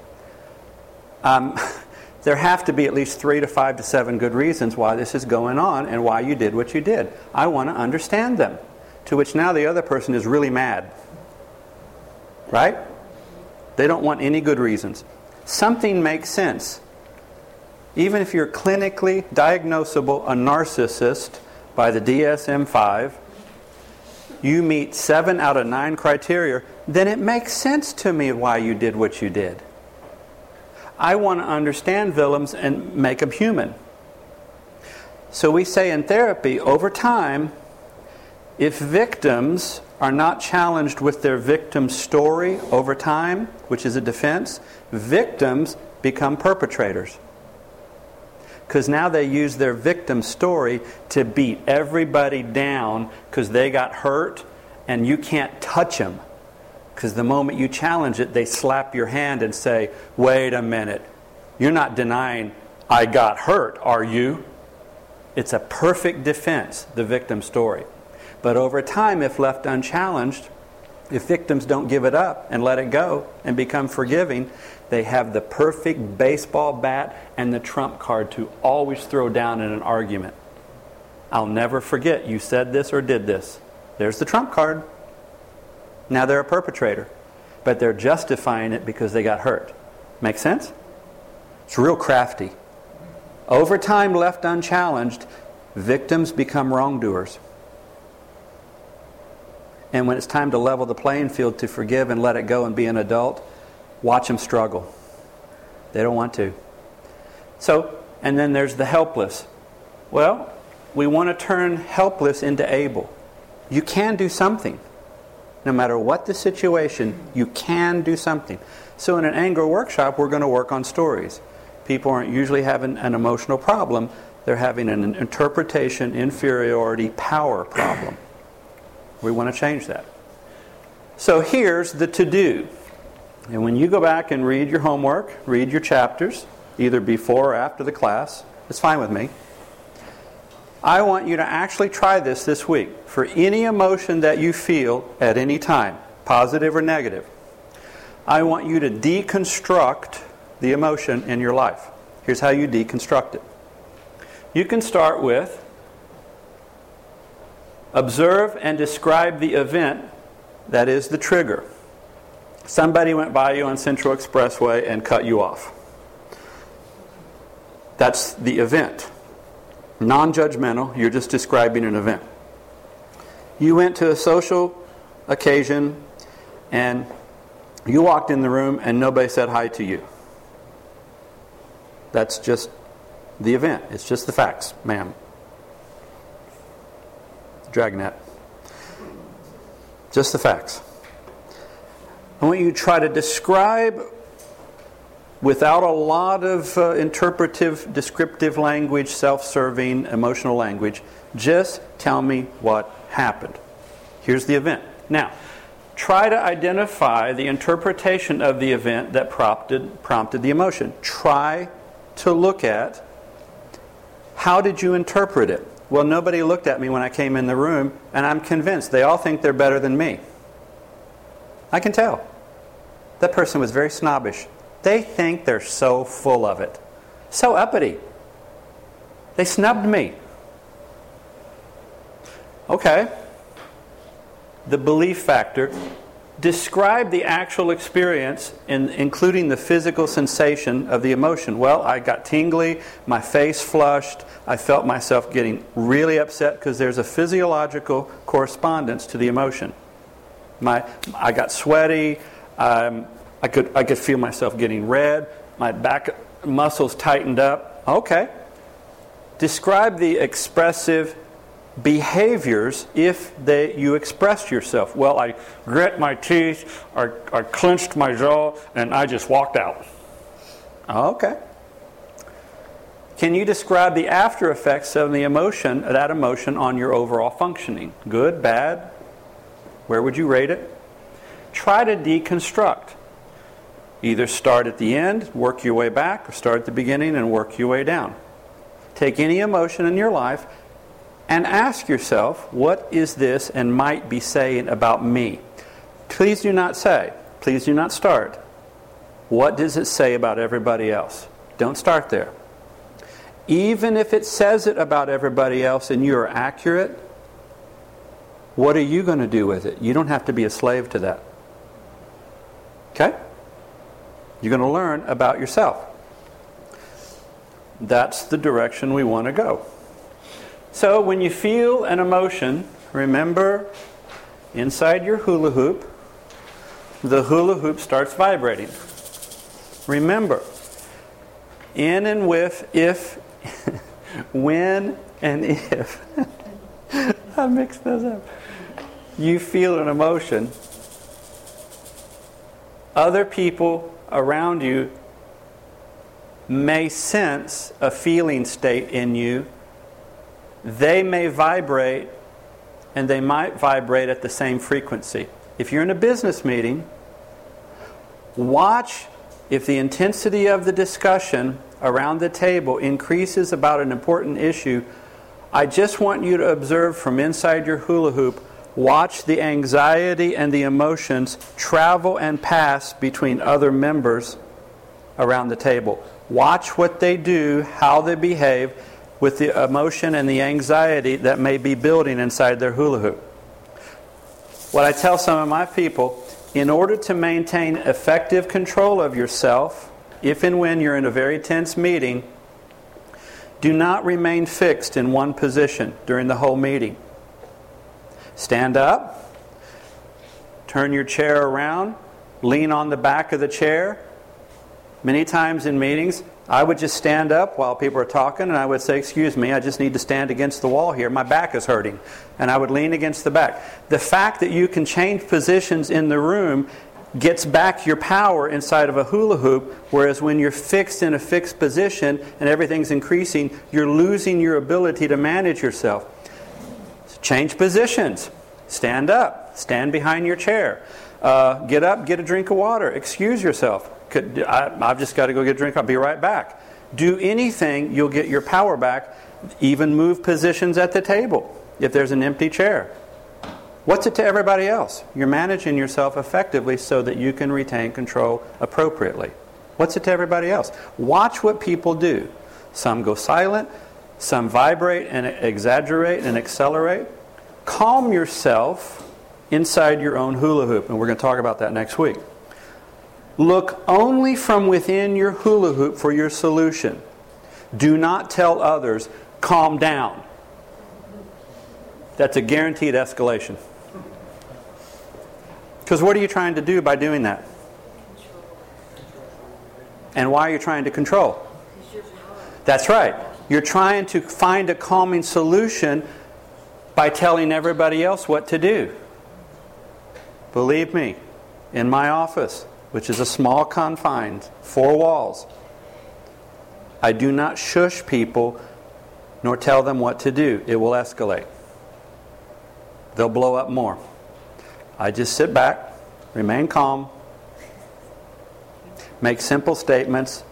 A: there have to be at least 3 to 5 to 7 good reasons why this is going on and why you did what you did. I want to understand them. To which now the other person is really mad. Right? They don't want any good reasons. Something makes sense. Even if you're clinically diagnosable a narcissist by the DSM-5, you meet 7 out of 9 criteria, then it makes sense to me why you did what you did. I want to understand villains and make them human. So we say in therapy, over time, if victims are not challenged with their victim story over time, which is a defense, victims become perpetrators. Because now they use their victim story to beat everybody down because they got hurt and you can't touch them. Because the moment you challenge it, they slap your hand and say, wait a minute, you're not denying I got hurt, are you? It's a perfect defense, the victim story. But over time, if left unchallenged, if victims don't give it up and let it go and become forgiving, they have the perfect baseball bat and the trump card to always throw down in an argument. I'll never forget you said this or did this. There's the trump card. Now they're a perpetrator, but they're justifying it because they got hurt. Make sense? It's real crafty. Over time, left unchallenged, victims become wrongdoers. And when it's time to level the playing field to forgive and let it go and be an adult, watch them struggle. They don't want to. So, and then there's the helpless. Well, we want to turn helpless into able. You can do something. No matter what the situation, you can do something. So in an anger workshop, we're going to work on stories. People aren't usually having an emotional problem. They're having an interpretation, inferiority, power problem. We want to change that. So here's the to-do. And when you go back and read your homework, read your chapters, either before or after the class, it's fine with me. I want you to actually try this week. For any emotion that you feel at any time, positive or negative, I want you to deconstruct the emotion in your life. Here's how you deconstruct it. You can start with observe and describe the event that is the trigger. Somebody went by you on Central Expressway and cut you off. That's the event. Non-judgmental, you're just describing an event. You went to a social occasion and you walked in the room and nobody said hi to you. That's just the event. It's just the facts, ma'am. Dragnet. Just the facts. I want you to try to describe, without a lot of interpretive, descriptive language, self-serving, emotional language, just tell me what happened. Here's the event. Now, try to identify the interpretation of the event that prompted the emotion. Try to look at, how did you interpret it? Well, nobody looked at me when I came in the room, and I'm convinced they all think they're better than me. I can tell. That person was very snobbish. They think they're so full of it. So uppity. They snubbed me. Okay. The belief factor. Describe the actual experience, including the physical sensation of the emotion. Well, I got tingly, my face flushed, I felt myself getting really upset because there's a physiological correspondence to the emotion. I got sweaty, I could feel myself getting red, my back muscles tightened up. Okay. Describe the expressive behaviors if you expressed yourself. Well, I grit my teeth, I clenched my jaw, and I just walked out. Okay. Can you describe the after effects of that emotion on your overall functioning? Good, bad? Where would you rate it? Try to deconstruct. Either start at the end, work your way back, or start at the beginning and work your way down. Take any emotion in your life and ask yourself, what is this and might be saying about me? Please do not say, please do not start, what does it say about everybody else? Don't start there. Even if it says it about everybody else and you are accurate, what are you going to do with it? You don't have to be a slave to that. Okay? You're going to learn about yourself. That's the direction we want to go. So when you feel an emotion, remember, inside your hula hoop, the hula hoop starts vibrating. Remember, in and with, if, when and if. I mixed those up. You feel an emotion. Other people around you may sense a feeling state in you. They may vibrate, and they might vibrate at the same frequency. If you're in a business meeting, watch if the intensity of the discussion around the table increases about an important issue. I just want you to observe from inside your hula hoop, watch the anxiety and the emotions travel and pass between other members around the table. Watch what they do, how they behave, with the emotion and the anxiety that may be building inside their hula hoop. What I tell some of my people, in order to maintain effective control of yourself, if and when you're in a very tense meeting, do not remain fixed in one position during the whole meeting. Stand up, turn your chair around, lean on the back of the chair. Many times in meetings, I would just stand up while people are talking and I would say, excuse me, I just need to stand against the wall here. My back is hurting. And I would lean against the back. The fact that you can change positions in the room gets back your power inside of a hula hoop, whereas when you're fixed in a fixed position and everything's increasing, you're losing your ability to manage yourself. Change positions. Stand up. Stand behind your chair. Get up, get a drink of water. Excuse yourself. I've just got to go get a drink. I'll be right back. Do anything, you'll get your power back. Even move positions at the table if there's an empty chair. What's it to everybody else? You're managing yourself effectively so that you can retain control appropriately. What's it to everybody else? Watch what people do. Some go silent. Some vibrate and exaggerate and accelerate. Calm yourself inside your own hula hoop. And we're going to talk about that next week. Look only from within your hula hoop for your solution. Do not tell others, calm down. That's a guaranteed escalation. Because what are you trying to do by doing that? And why are you trying to control? That's right. You're trying to find a calming solution by telling everybody else what to do. Believe me, in my office, which is a small confines, 4 walls, I do not shush people nor tell them what to do. It will escalate. They'll blow up more. I just sit back, remain calm, make simple statements,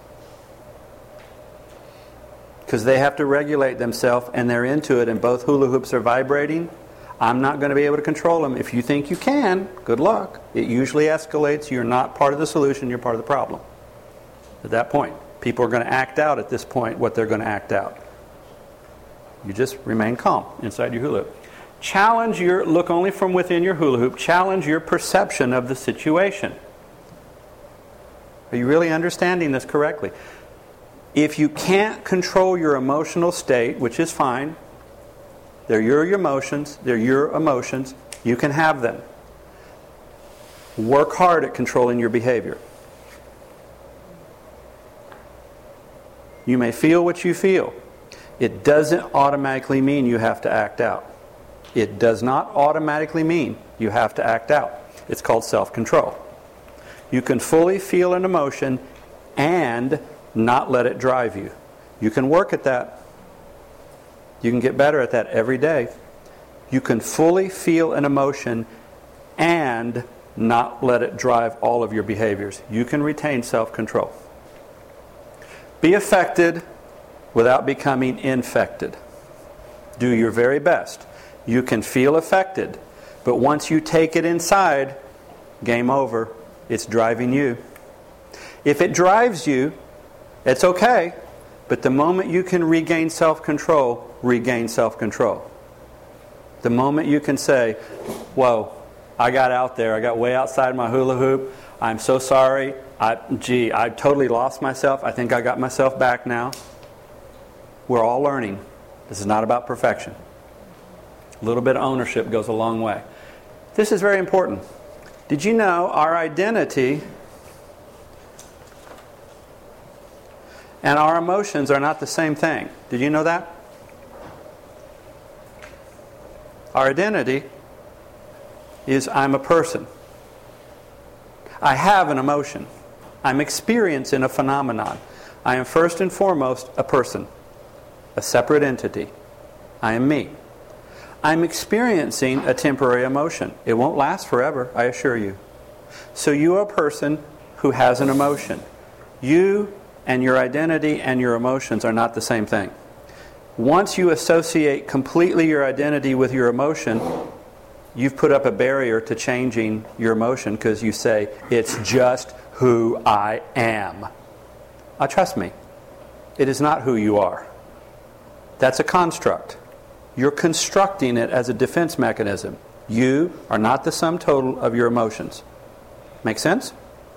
A: because they have to regulate themselves and they're into it and both hula hoops are vibrating. I'm not going to be able to control them. If you think you can, good luck. It usually escalates. You're not part of the solution, you're part of the problem. At that point, people are going to act out at this point what they're going to act out. You just remain calm inside your hula hoop. Challenge your, look only from within your hula hoop, challenge your perception of the situation. Are you really understanding this correctly? If you can't control your emotional state, which is fine, they're your emotions, you can have them. Work hard at controlling your behavior. You may feel what you feel. It doesn't automatically mean you have to act out. It does not automatically mean you have to act out. It's called self-control. You can fully feel an emotion and not let it drive you. You can work at that. You can get better at that every day. You can fully feel an emotion and not let it drive all of your behaviors. You can retain self-control. Be affected without becoming infected. Do your very best. You can feel affected, but once you take it inside, game over. It's driving you. If it drives you, it's okay, but the moment you can regain self-control, regain self-control. The moment you can say, whoa, I got out there, I got way outside my hula hoop, I'm so sorry, I totally lost myself, I think I got myself back now. We're all learning. This is not about perfection. A little bit of ownership goes a long way. This is very important. Did you know our identity and our emotions are not the same thing? Did you know that? Our identity is I'm a person. I have an emotion. I'm experiencing a phenomenon. I am first and foremost a person, a separate entity. I am me. I'm experiencing a temporary emotion. It won't last forever, I assure you. So you are a person who has an emotion. You and your identity and your emotions are not the same thing. Once you associate completely your identity with your emotion, you've put up a barrier to changing your emotion because you say, it's just who I am. Trust me, it is not who you are. That's a construct. You're constructing it as a defense mechanism. You are not the sum total of your emotions. Make sense?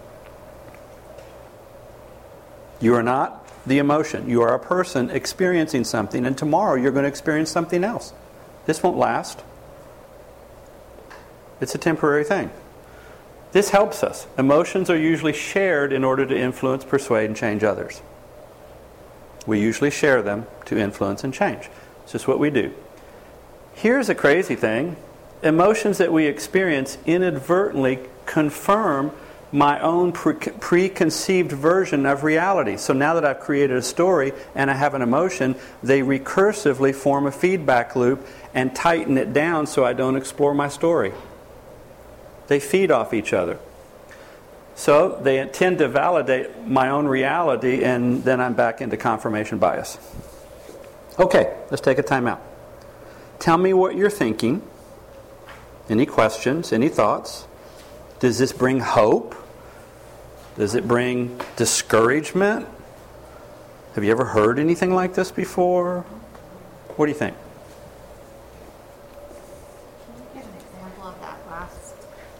A: You are not the emotion. You are a person experiencing something, and tomorrow you're going to experience something else. This won't last. It's a temporary thing. This helps us. Emotions are usually shared in order to influence, persuade, and change others. We usually share them to influence and change. It's just what we do. Here's a crazy thing. Emotions that we experience inadvertently confirm my own preconceived version of reality. So now that I've created a story and I have an emotion, they recursively form a feedback loop and tighten it down so I don't explore my story. They feed off each other. So they tend to validate my own reality, and then I'm back into confirmation bias. Okay, let's take a time out. Tell me what you're thinking. Any questions? Any thoughts? Does this bring hope? Does it bring discouragement? Have you ever heard anything like this before? What do you think?
B: Can you give an example of that last?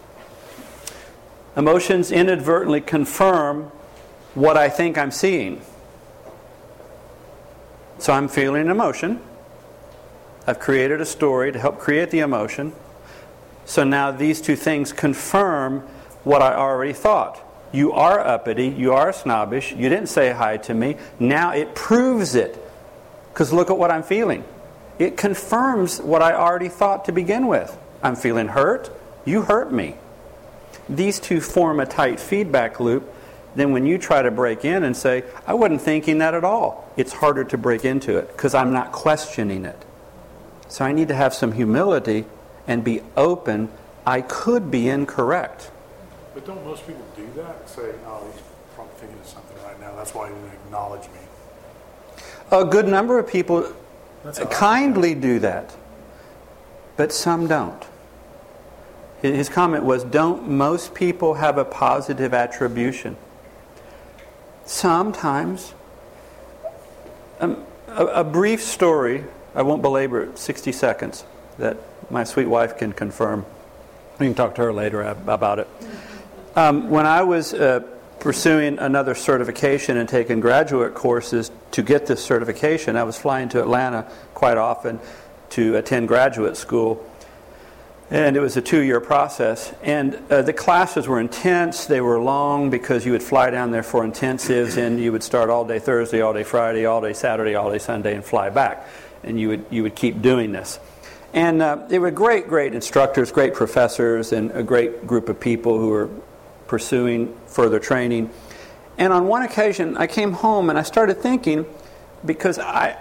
A: Emotions inadvertently confirm what I think I'm seeing. So I'm feeling an emotion. I've created a story to help create the emotion. So now these two things confirm what I already thought. You are uppity, you are snobbish, you didn't say hi to me. Now it proves it. Because look at what I'm feeling. It confirms what I already thought to begin with. I'm feeling hurt, you hurt me. These two form a tight feedback loop. Then when you try to break in and say, I wasn't thinking that at all, it's harder to break into it because I'm not questioning it. So I need to have some humility and be open. I could be incorrect.
F: But don't most people do that? Say, oh, he's probably thinking of something right now. That's why he didn't acknowledge me.
A: A good number of people kindly do that, but some don't. His comment was, don't most people have a positive attribution? Sometimes. A brief story, I won't belabor it, 60 seconds, that my sweet wife can confirm. We can talk to her later about it. When I was pursuing another certification and taking graduate courses to get this certification, I was flying to Atlanta quite often to attend graduate school. And it was a 2-year process. And the classes were intense. They were long because you would fly down there for intensives, and you would start all day Thursday, all day Friday, all day Saturday, all day Sunday, and fly back. And you would keep doing this. And they were great instructors, great professors, and a great group of people who were pursuing further training. And on one occasion, I came home and I started thinking, because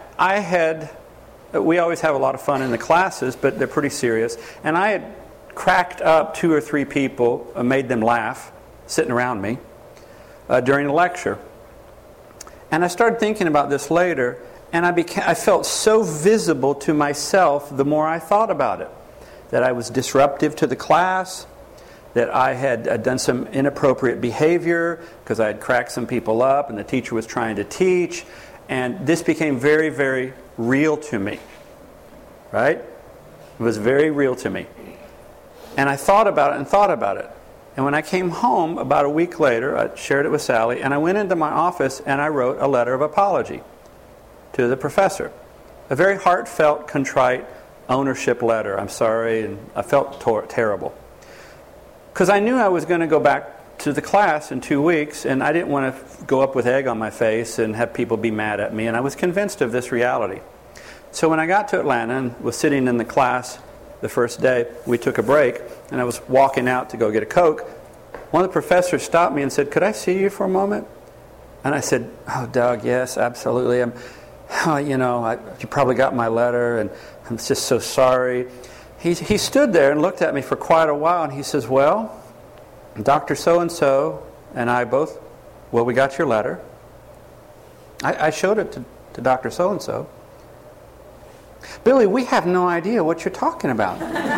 A: we always have a lot of fun in the classes, but they're pretty serious. And I had cracked up 2 or 3 people, made them laugh, sitting around me, during a lecture. And I started thinking about this later, and I felt so visible to myself the more I thought about it. That I was disruptive to the class, that I had done some inappropriate behavior because I had cracked some people up and the teacher was trying to teach. And this became very, very real to me. Right? It was very real to me. And I thought about it. And when I came home about a week later, I shared it with Sally, and I went into my office and I wrote a letter of apology to the professor. A very heartfelt, contrite ownership letter. I'm sorry, and I felt terrible. Because I knew I was going to go back to the class in 2 weeks, and I didn't want to go up with egg on my face and have people be mad at me, and I was convinced of this reality. So when I got to Atlanta and was sitting in the class the first day, we took a break, and I was walking out to go get a Coke. One of the professors stopped me and said, "Could I see you for a moment?" And I said, "Oh, Doug, yes, absolutely. You probably got my letter, and I'm just so sorry." He stood there and looked at me for quite a while, and he says, "Well, Dr. So-and-so and I both, we got your letter. I showed it to Dr. So-and-so. Billy, we have no idea what you're talking about."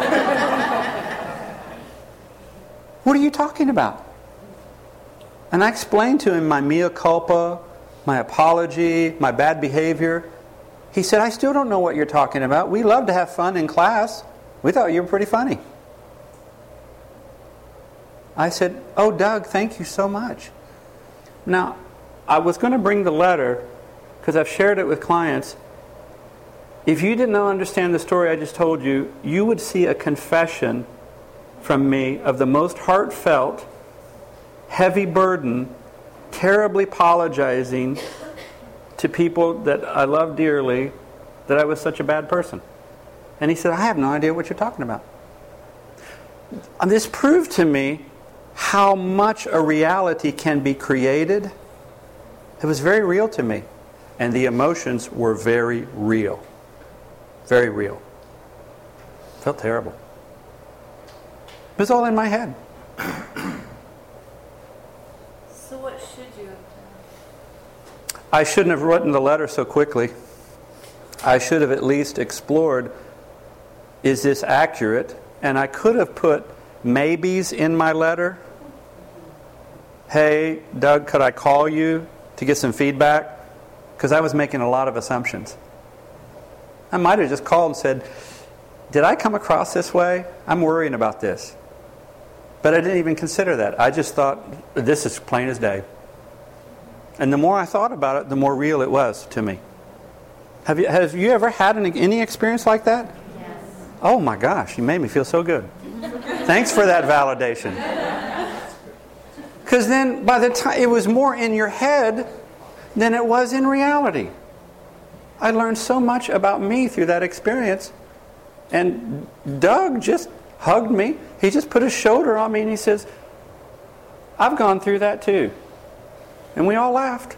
A: "What are you talking about?" And I explained to him my mea culpa, my apology, my bad behavior. He said, "I still don't know what you're talking about. We love to have fun in class. We thought you were pretty funny." I said, "Oh, Doug, thank you so much." Now, I was going to bring the letter because I've shared it with clients. If you did not understand the story I just told you, you would see a confession from me of the most heartfelt, heavy burden, terribly apologizing to people that I love dearly, that I was such a bad person. And he said, "I have no idea what you're talking about." And this proved to me how much a reality can be created. It was very real to me. And the emotions were very real. Very real. Felt terrible. It was all in my head.
C: So what should you have done?
A: I shouldn't have written the letter so quickly. I should have at least explored, is this accurate? And I could have put maybes in my letter. "Hey, Doug, could I call you to get some feedback?" Because I was making a lot of assumptions. I might have just called and said, "Did I come across this way? I'm worrying about this." But I didn't even consider that. I just thought, this is plain as day. And the more I thought about it, the more real it was to me. Have you ever had any experience like that?
B: Yes.
A: Oh my gosh, you made me feel so good. Thanks for that validation. Because then by the time it was more in your head than it was in reality. I learned so much about me through that experience. And Doug just hugged me. He just put his shoulder on me and he says, I've gone through that too. And we all laughed.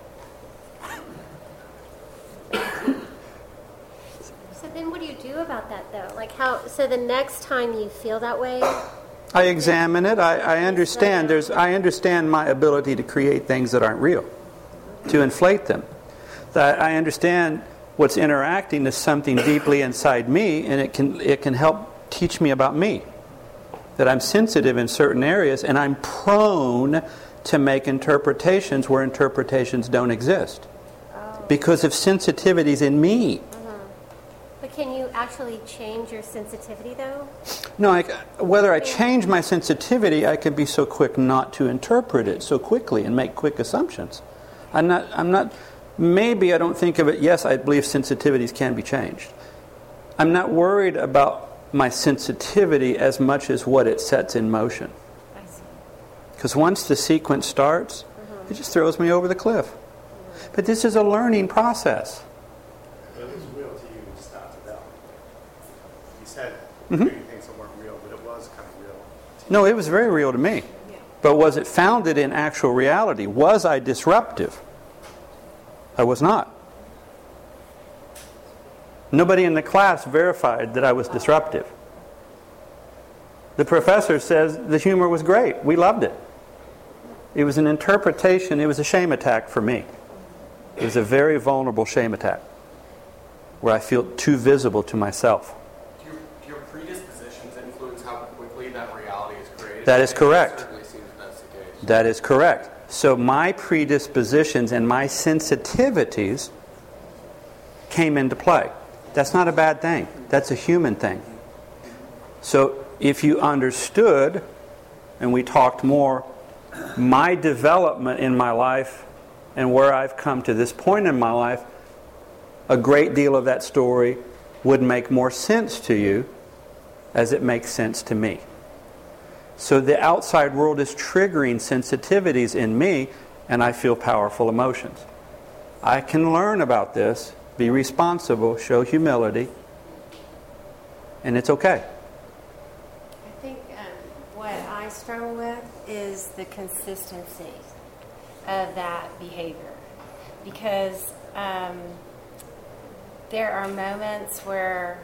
G: So then what do you do about that though? Like so the next time you feel that way?
A: I examine it. I understand. I understand my ability to create things that aren't real, to inflate them. That I understand what's interacting is something deeply inside me, and it can help teach me about me. That I'm sensitive in certain areas, and I'm prone to make interpretations where interpretations don't exist because of sensitivities in me.
G: But can you actually change your sensitivity though?
A: No, whether I change my sensitivity, I can be so quick not to interpret it so quickly and make quick assumptions. I'm not. Maybe I don't think of it. Yes, I believe sensitivities can be changed. I'm not worried about my sensitivity as much as what it sets in motion.
G: I see.
A: Because once the sequence starts, it just throws me over the cliff. But this is a learning process.
D: But it was real to you, just not to them. You said doing things that weren't real, but it was kind of real.
A: No, it was very real to me. But was it founded in actual reality? Was I disruptive? I was not. Nobody in the class verified that I was disruptive. The professor says the humor was great. We loved it. It was an interpretation. It was a shame attack for me. It was a very vulnerable shame attack where I feel too visible to myself.
D: Do your predispositions influence how quickly that reality is created?
A: That is correct.
D: It certainly seems that's the case.
A: That is correct. So my predispositions and my sensitivities came into play. That's not a bad thing. That's a human thing. So if you understood, and we talked more, my development in my life and where I've come to this point in my life, a great deal of that story would make more sense to you as it makes sense to me. So the outside world is triggering sensitivities in me, and I feel powerful emotions. I can learn about this, be responsible, show humility, and it's okay.
B: I think what I struggle with is the consistency of that behavior. Because there are moments where,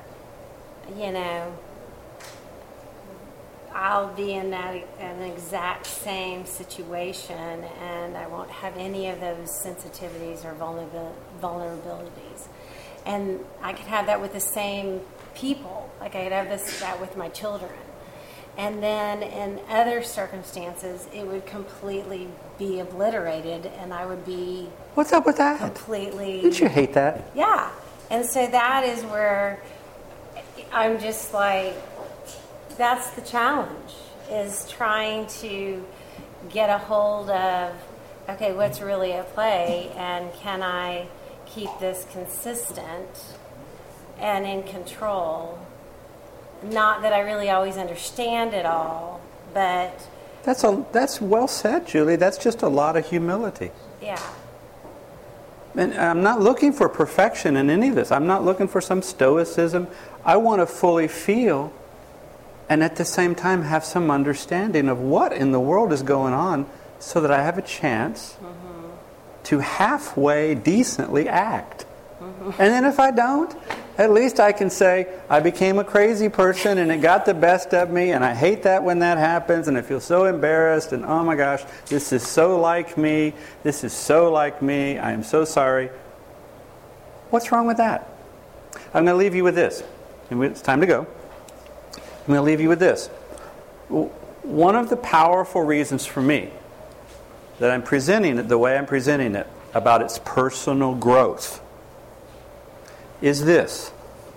B: I'll be in an exact same situation and I won't have any of those sensitivities or vulnerabilities. And I could have that with the same people. Like I could have that with my children. And then in other circumstances, it would completely be obliterated and I would be...
A: What's up with that?
B: Completely...
A: Didn't you hate that?
B: Yeah. And so that is where I'm just like... That's the challenge, is trying to get a hold of, okay, what's really at play, and can I keep this consistent and in control? Not that I really always understand it all, but...
A: That's well said, Julie. That's just a lot of humility.
B: Yeah.
A: And I'm not looking for perfection in any of this. I'm not looking for some stoicism. I want to fully feel... and at the same time have some understanding of what in the world is going on so that I have a chance to halfway decently act. And then if I don't, at least I can say, I became a crazy person and it got the best of me and I hate that when that happens and I feel so embarrassed and oh my gosh, this is so like me, this is so like me, I am so sorry. What's wrong with that? I'm going to leave you with this. It's time to go. I'm going to leave you with this. One of the powerful reasons for me that I'm presenting it the way I'm presenting it about its personal growth is this.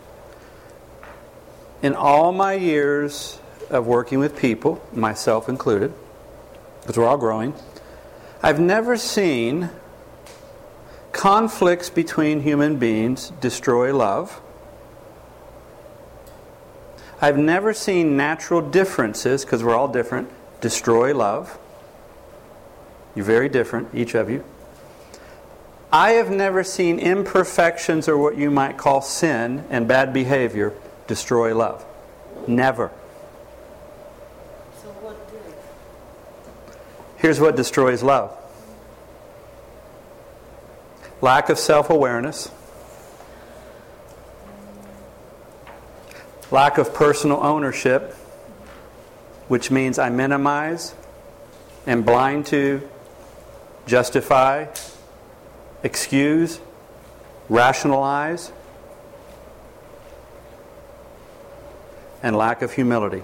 A: In all my years of working with people, myself included, because we're all growing, I've never seen conflicts between human beings destroy love. I've never seen natural differences, because we're all different, destroy love. You're very different, each of you. I have never seen imperfections, or what you might call sin and bad behavior, destroy love. Never.
C: So what do?
A: Here's what destroys love. Lack of self-awareness. Lack of personal ownership, which means I minimize, am blind to, justify, excuse, rationalize, and lack of humility.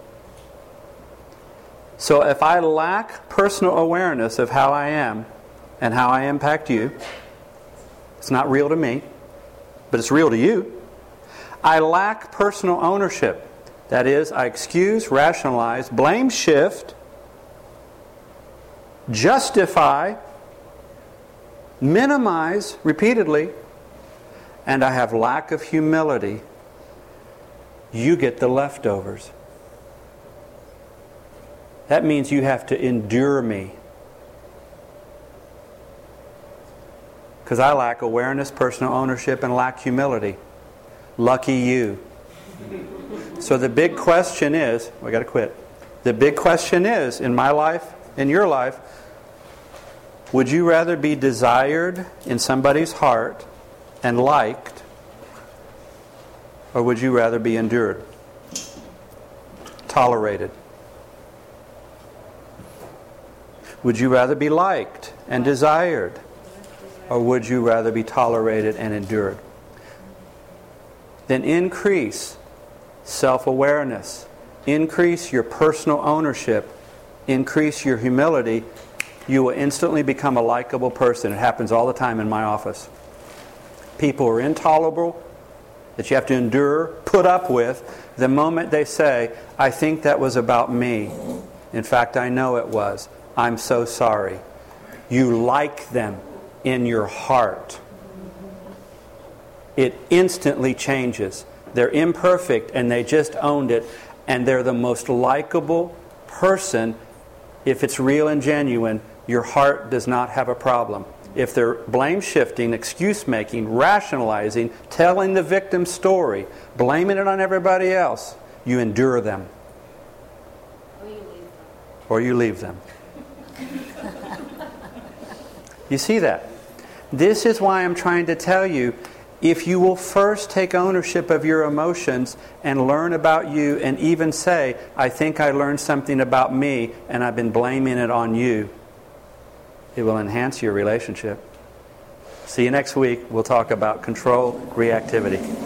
A: So if I lack personal awareness of how I am and how I impact you, it's not real to me, but it's real to you. I lack personal ownership. That is, I excuse, rationalize, blame shift, justify, minimize repeatedly, and I have lack of humility. You get the leftovers. That means you have to endure me. Because I lack awareness, personal ownership, and lack humility. Lucky you. So the big question is, we got to quit. The big question is, in my life, in your life, would you rather be desired in somebody's heart and liked, or would you rather be endured, tolerated? Would you rather be liked and desired, or would you rather be tolerated and endured? Then increase self-awareness, increase your personal ownership, increase your humility. You will instantly become a likable person. It happens all the time in my office. People are intolerable, that you have to endure, put up with, the moment they say, I think that was about me. In fact, I know it was. I'm so sorry. You like them in your heart. It instantly changes. They're imperfect and they just owned it, and they're the most likable person. If it's real and genuine, your heart does not have a problem. If they're blame shifting, excuse making, rationalizing, telling the victim's story, blaming it on everybody else, you endure them. Or you leave them. You see that? This is why I'm trying to tell you, if you will first take ownership of your emotions and learn about you and even say, I think I learned something about me and I've been blaming it on you, it will enhance your relationship. See you next week. We'll talk about control, reactivity.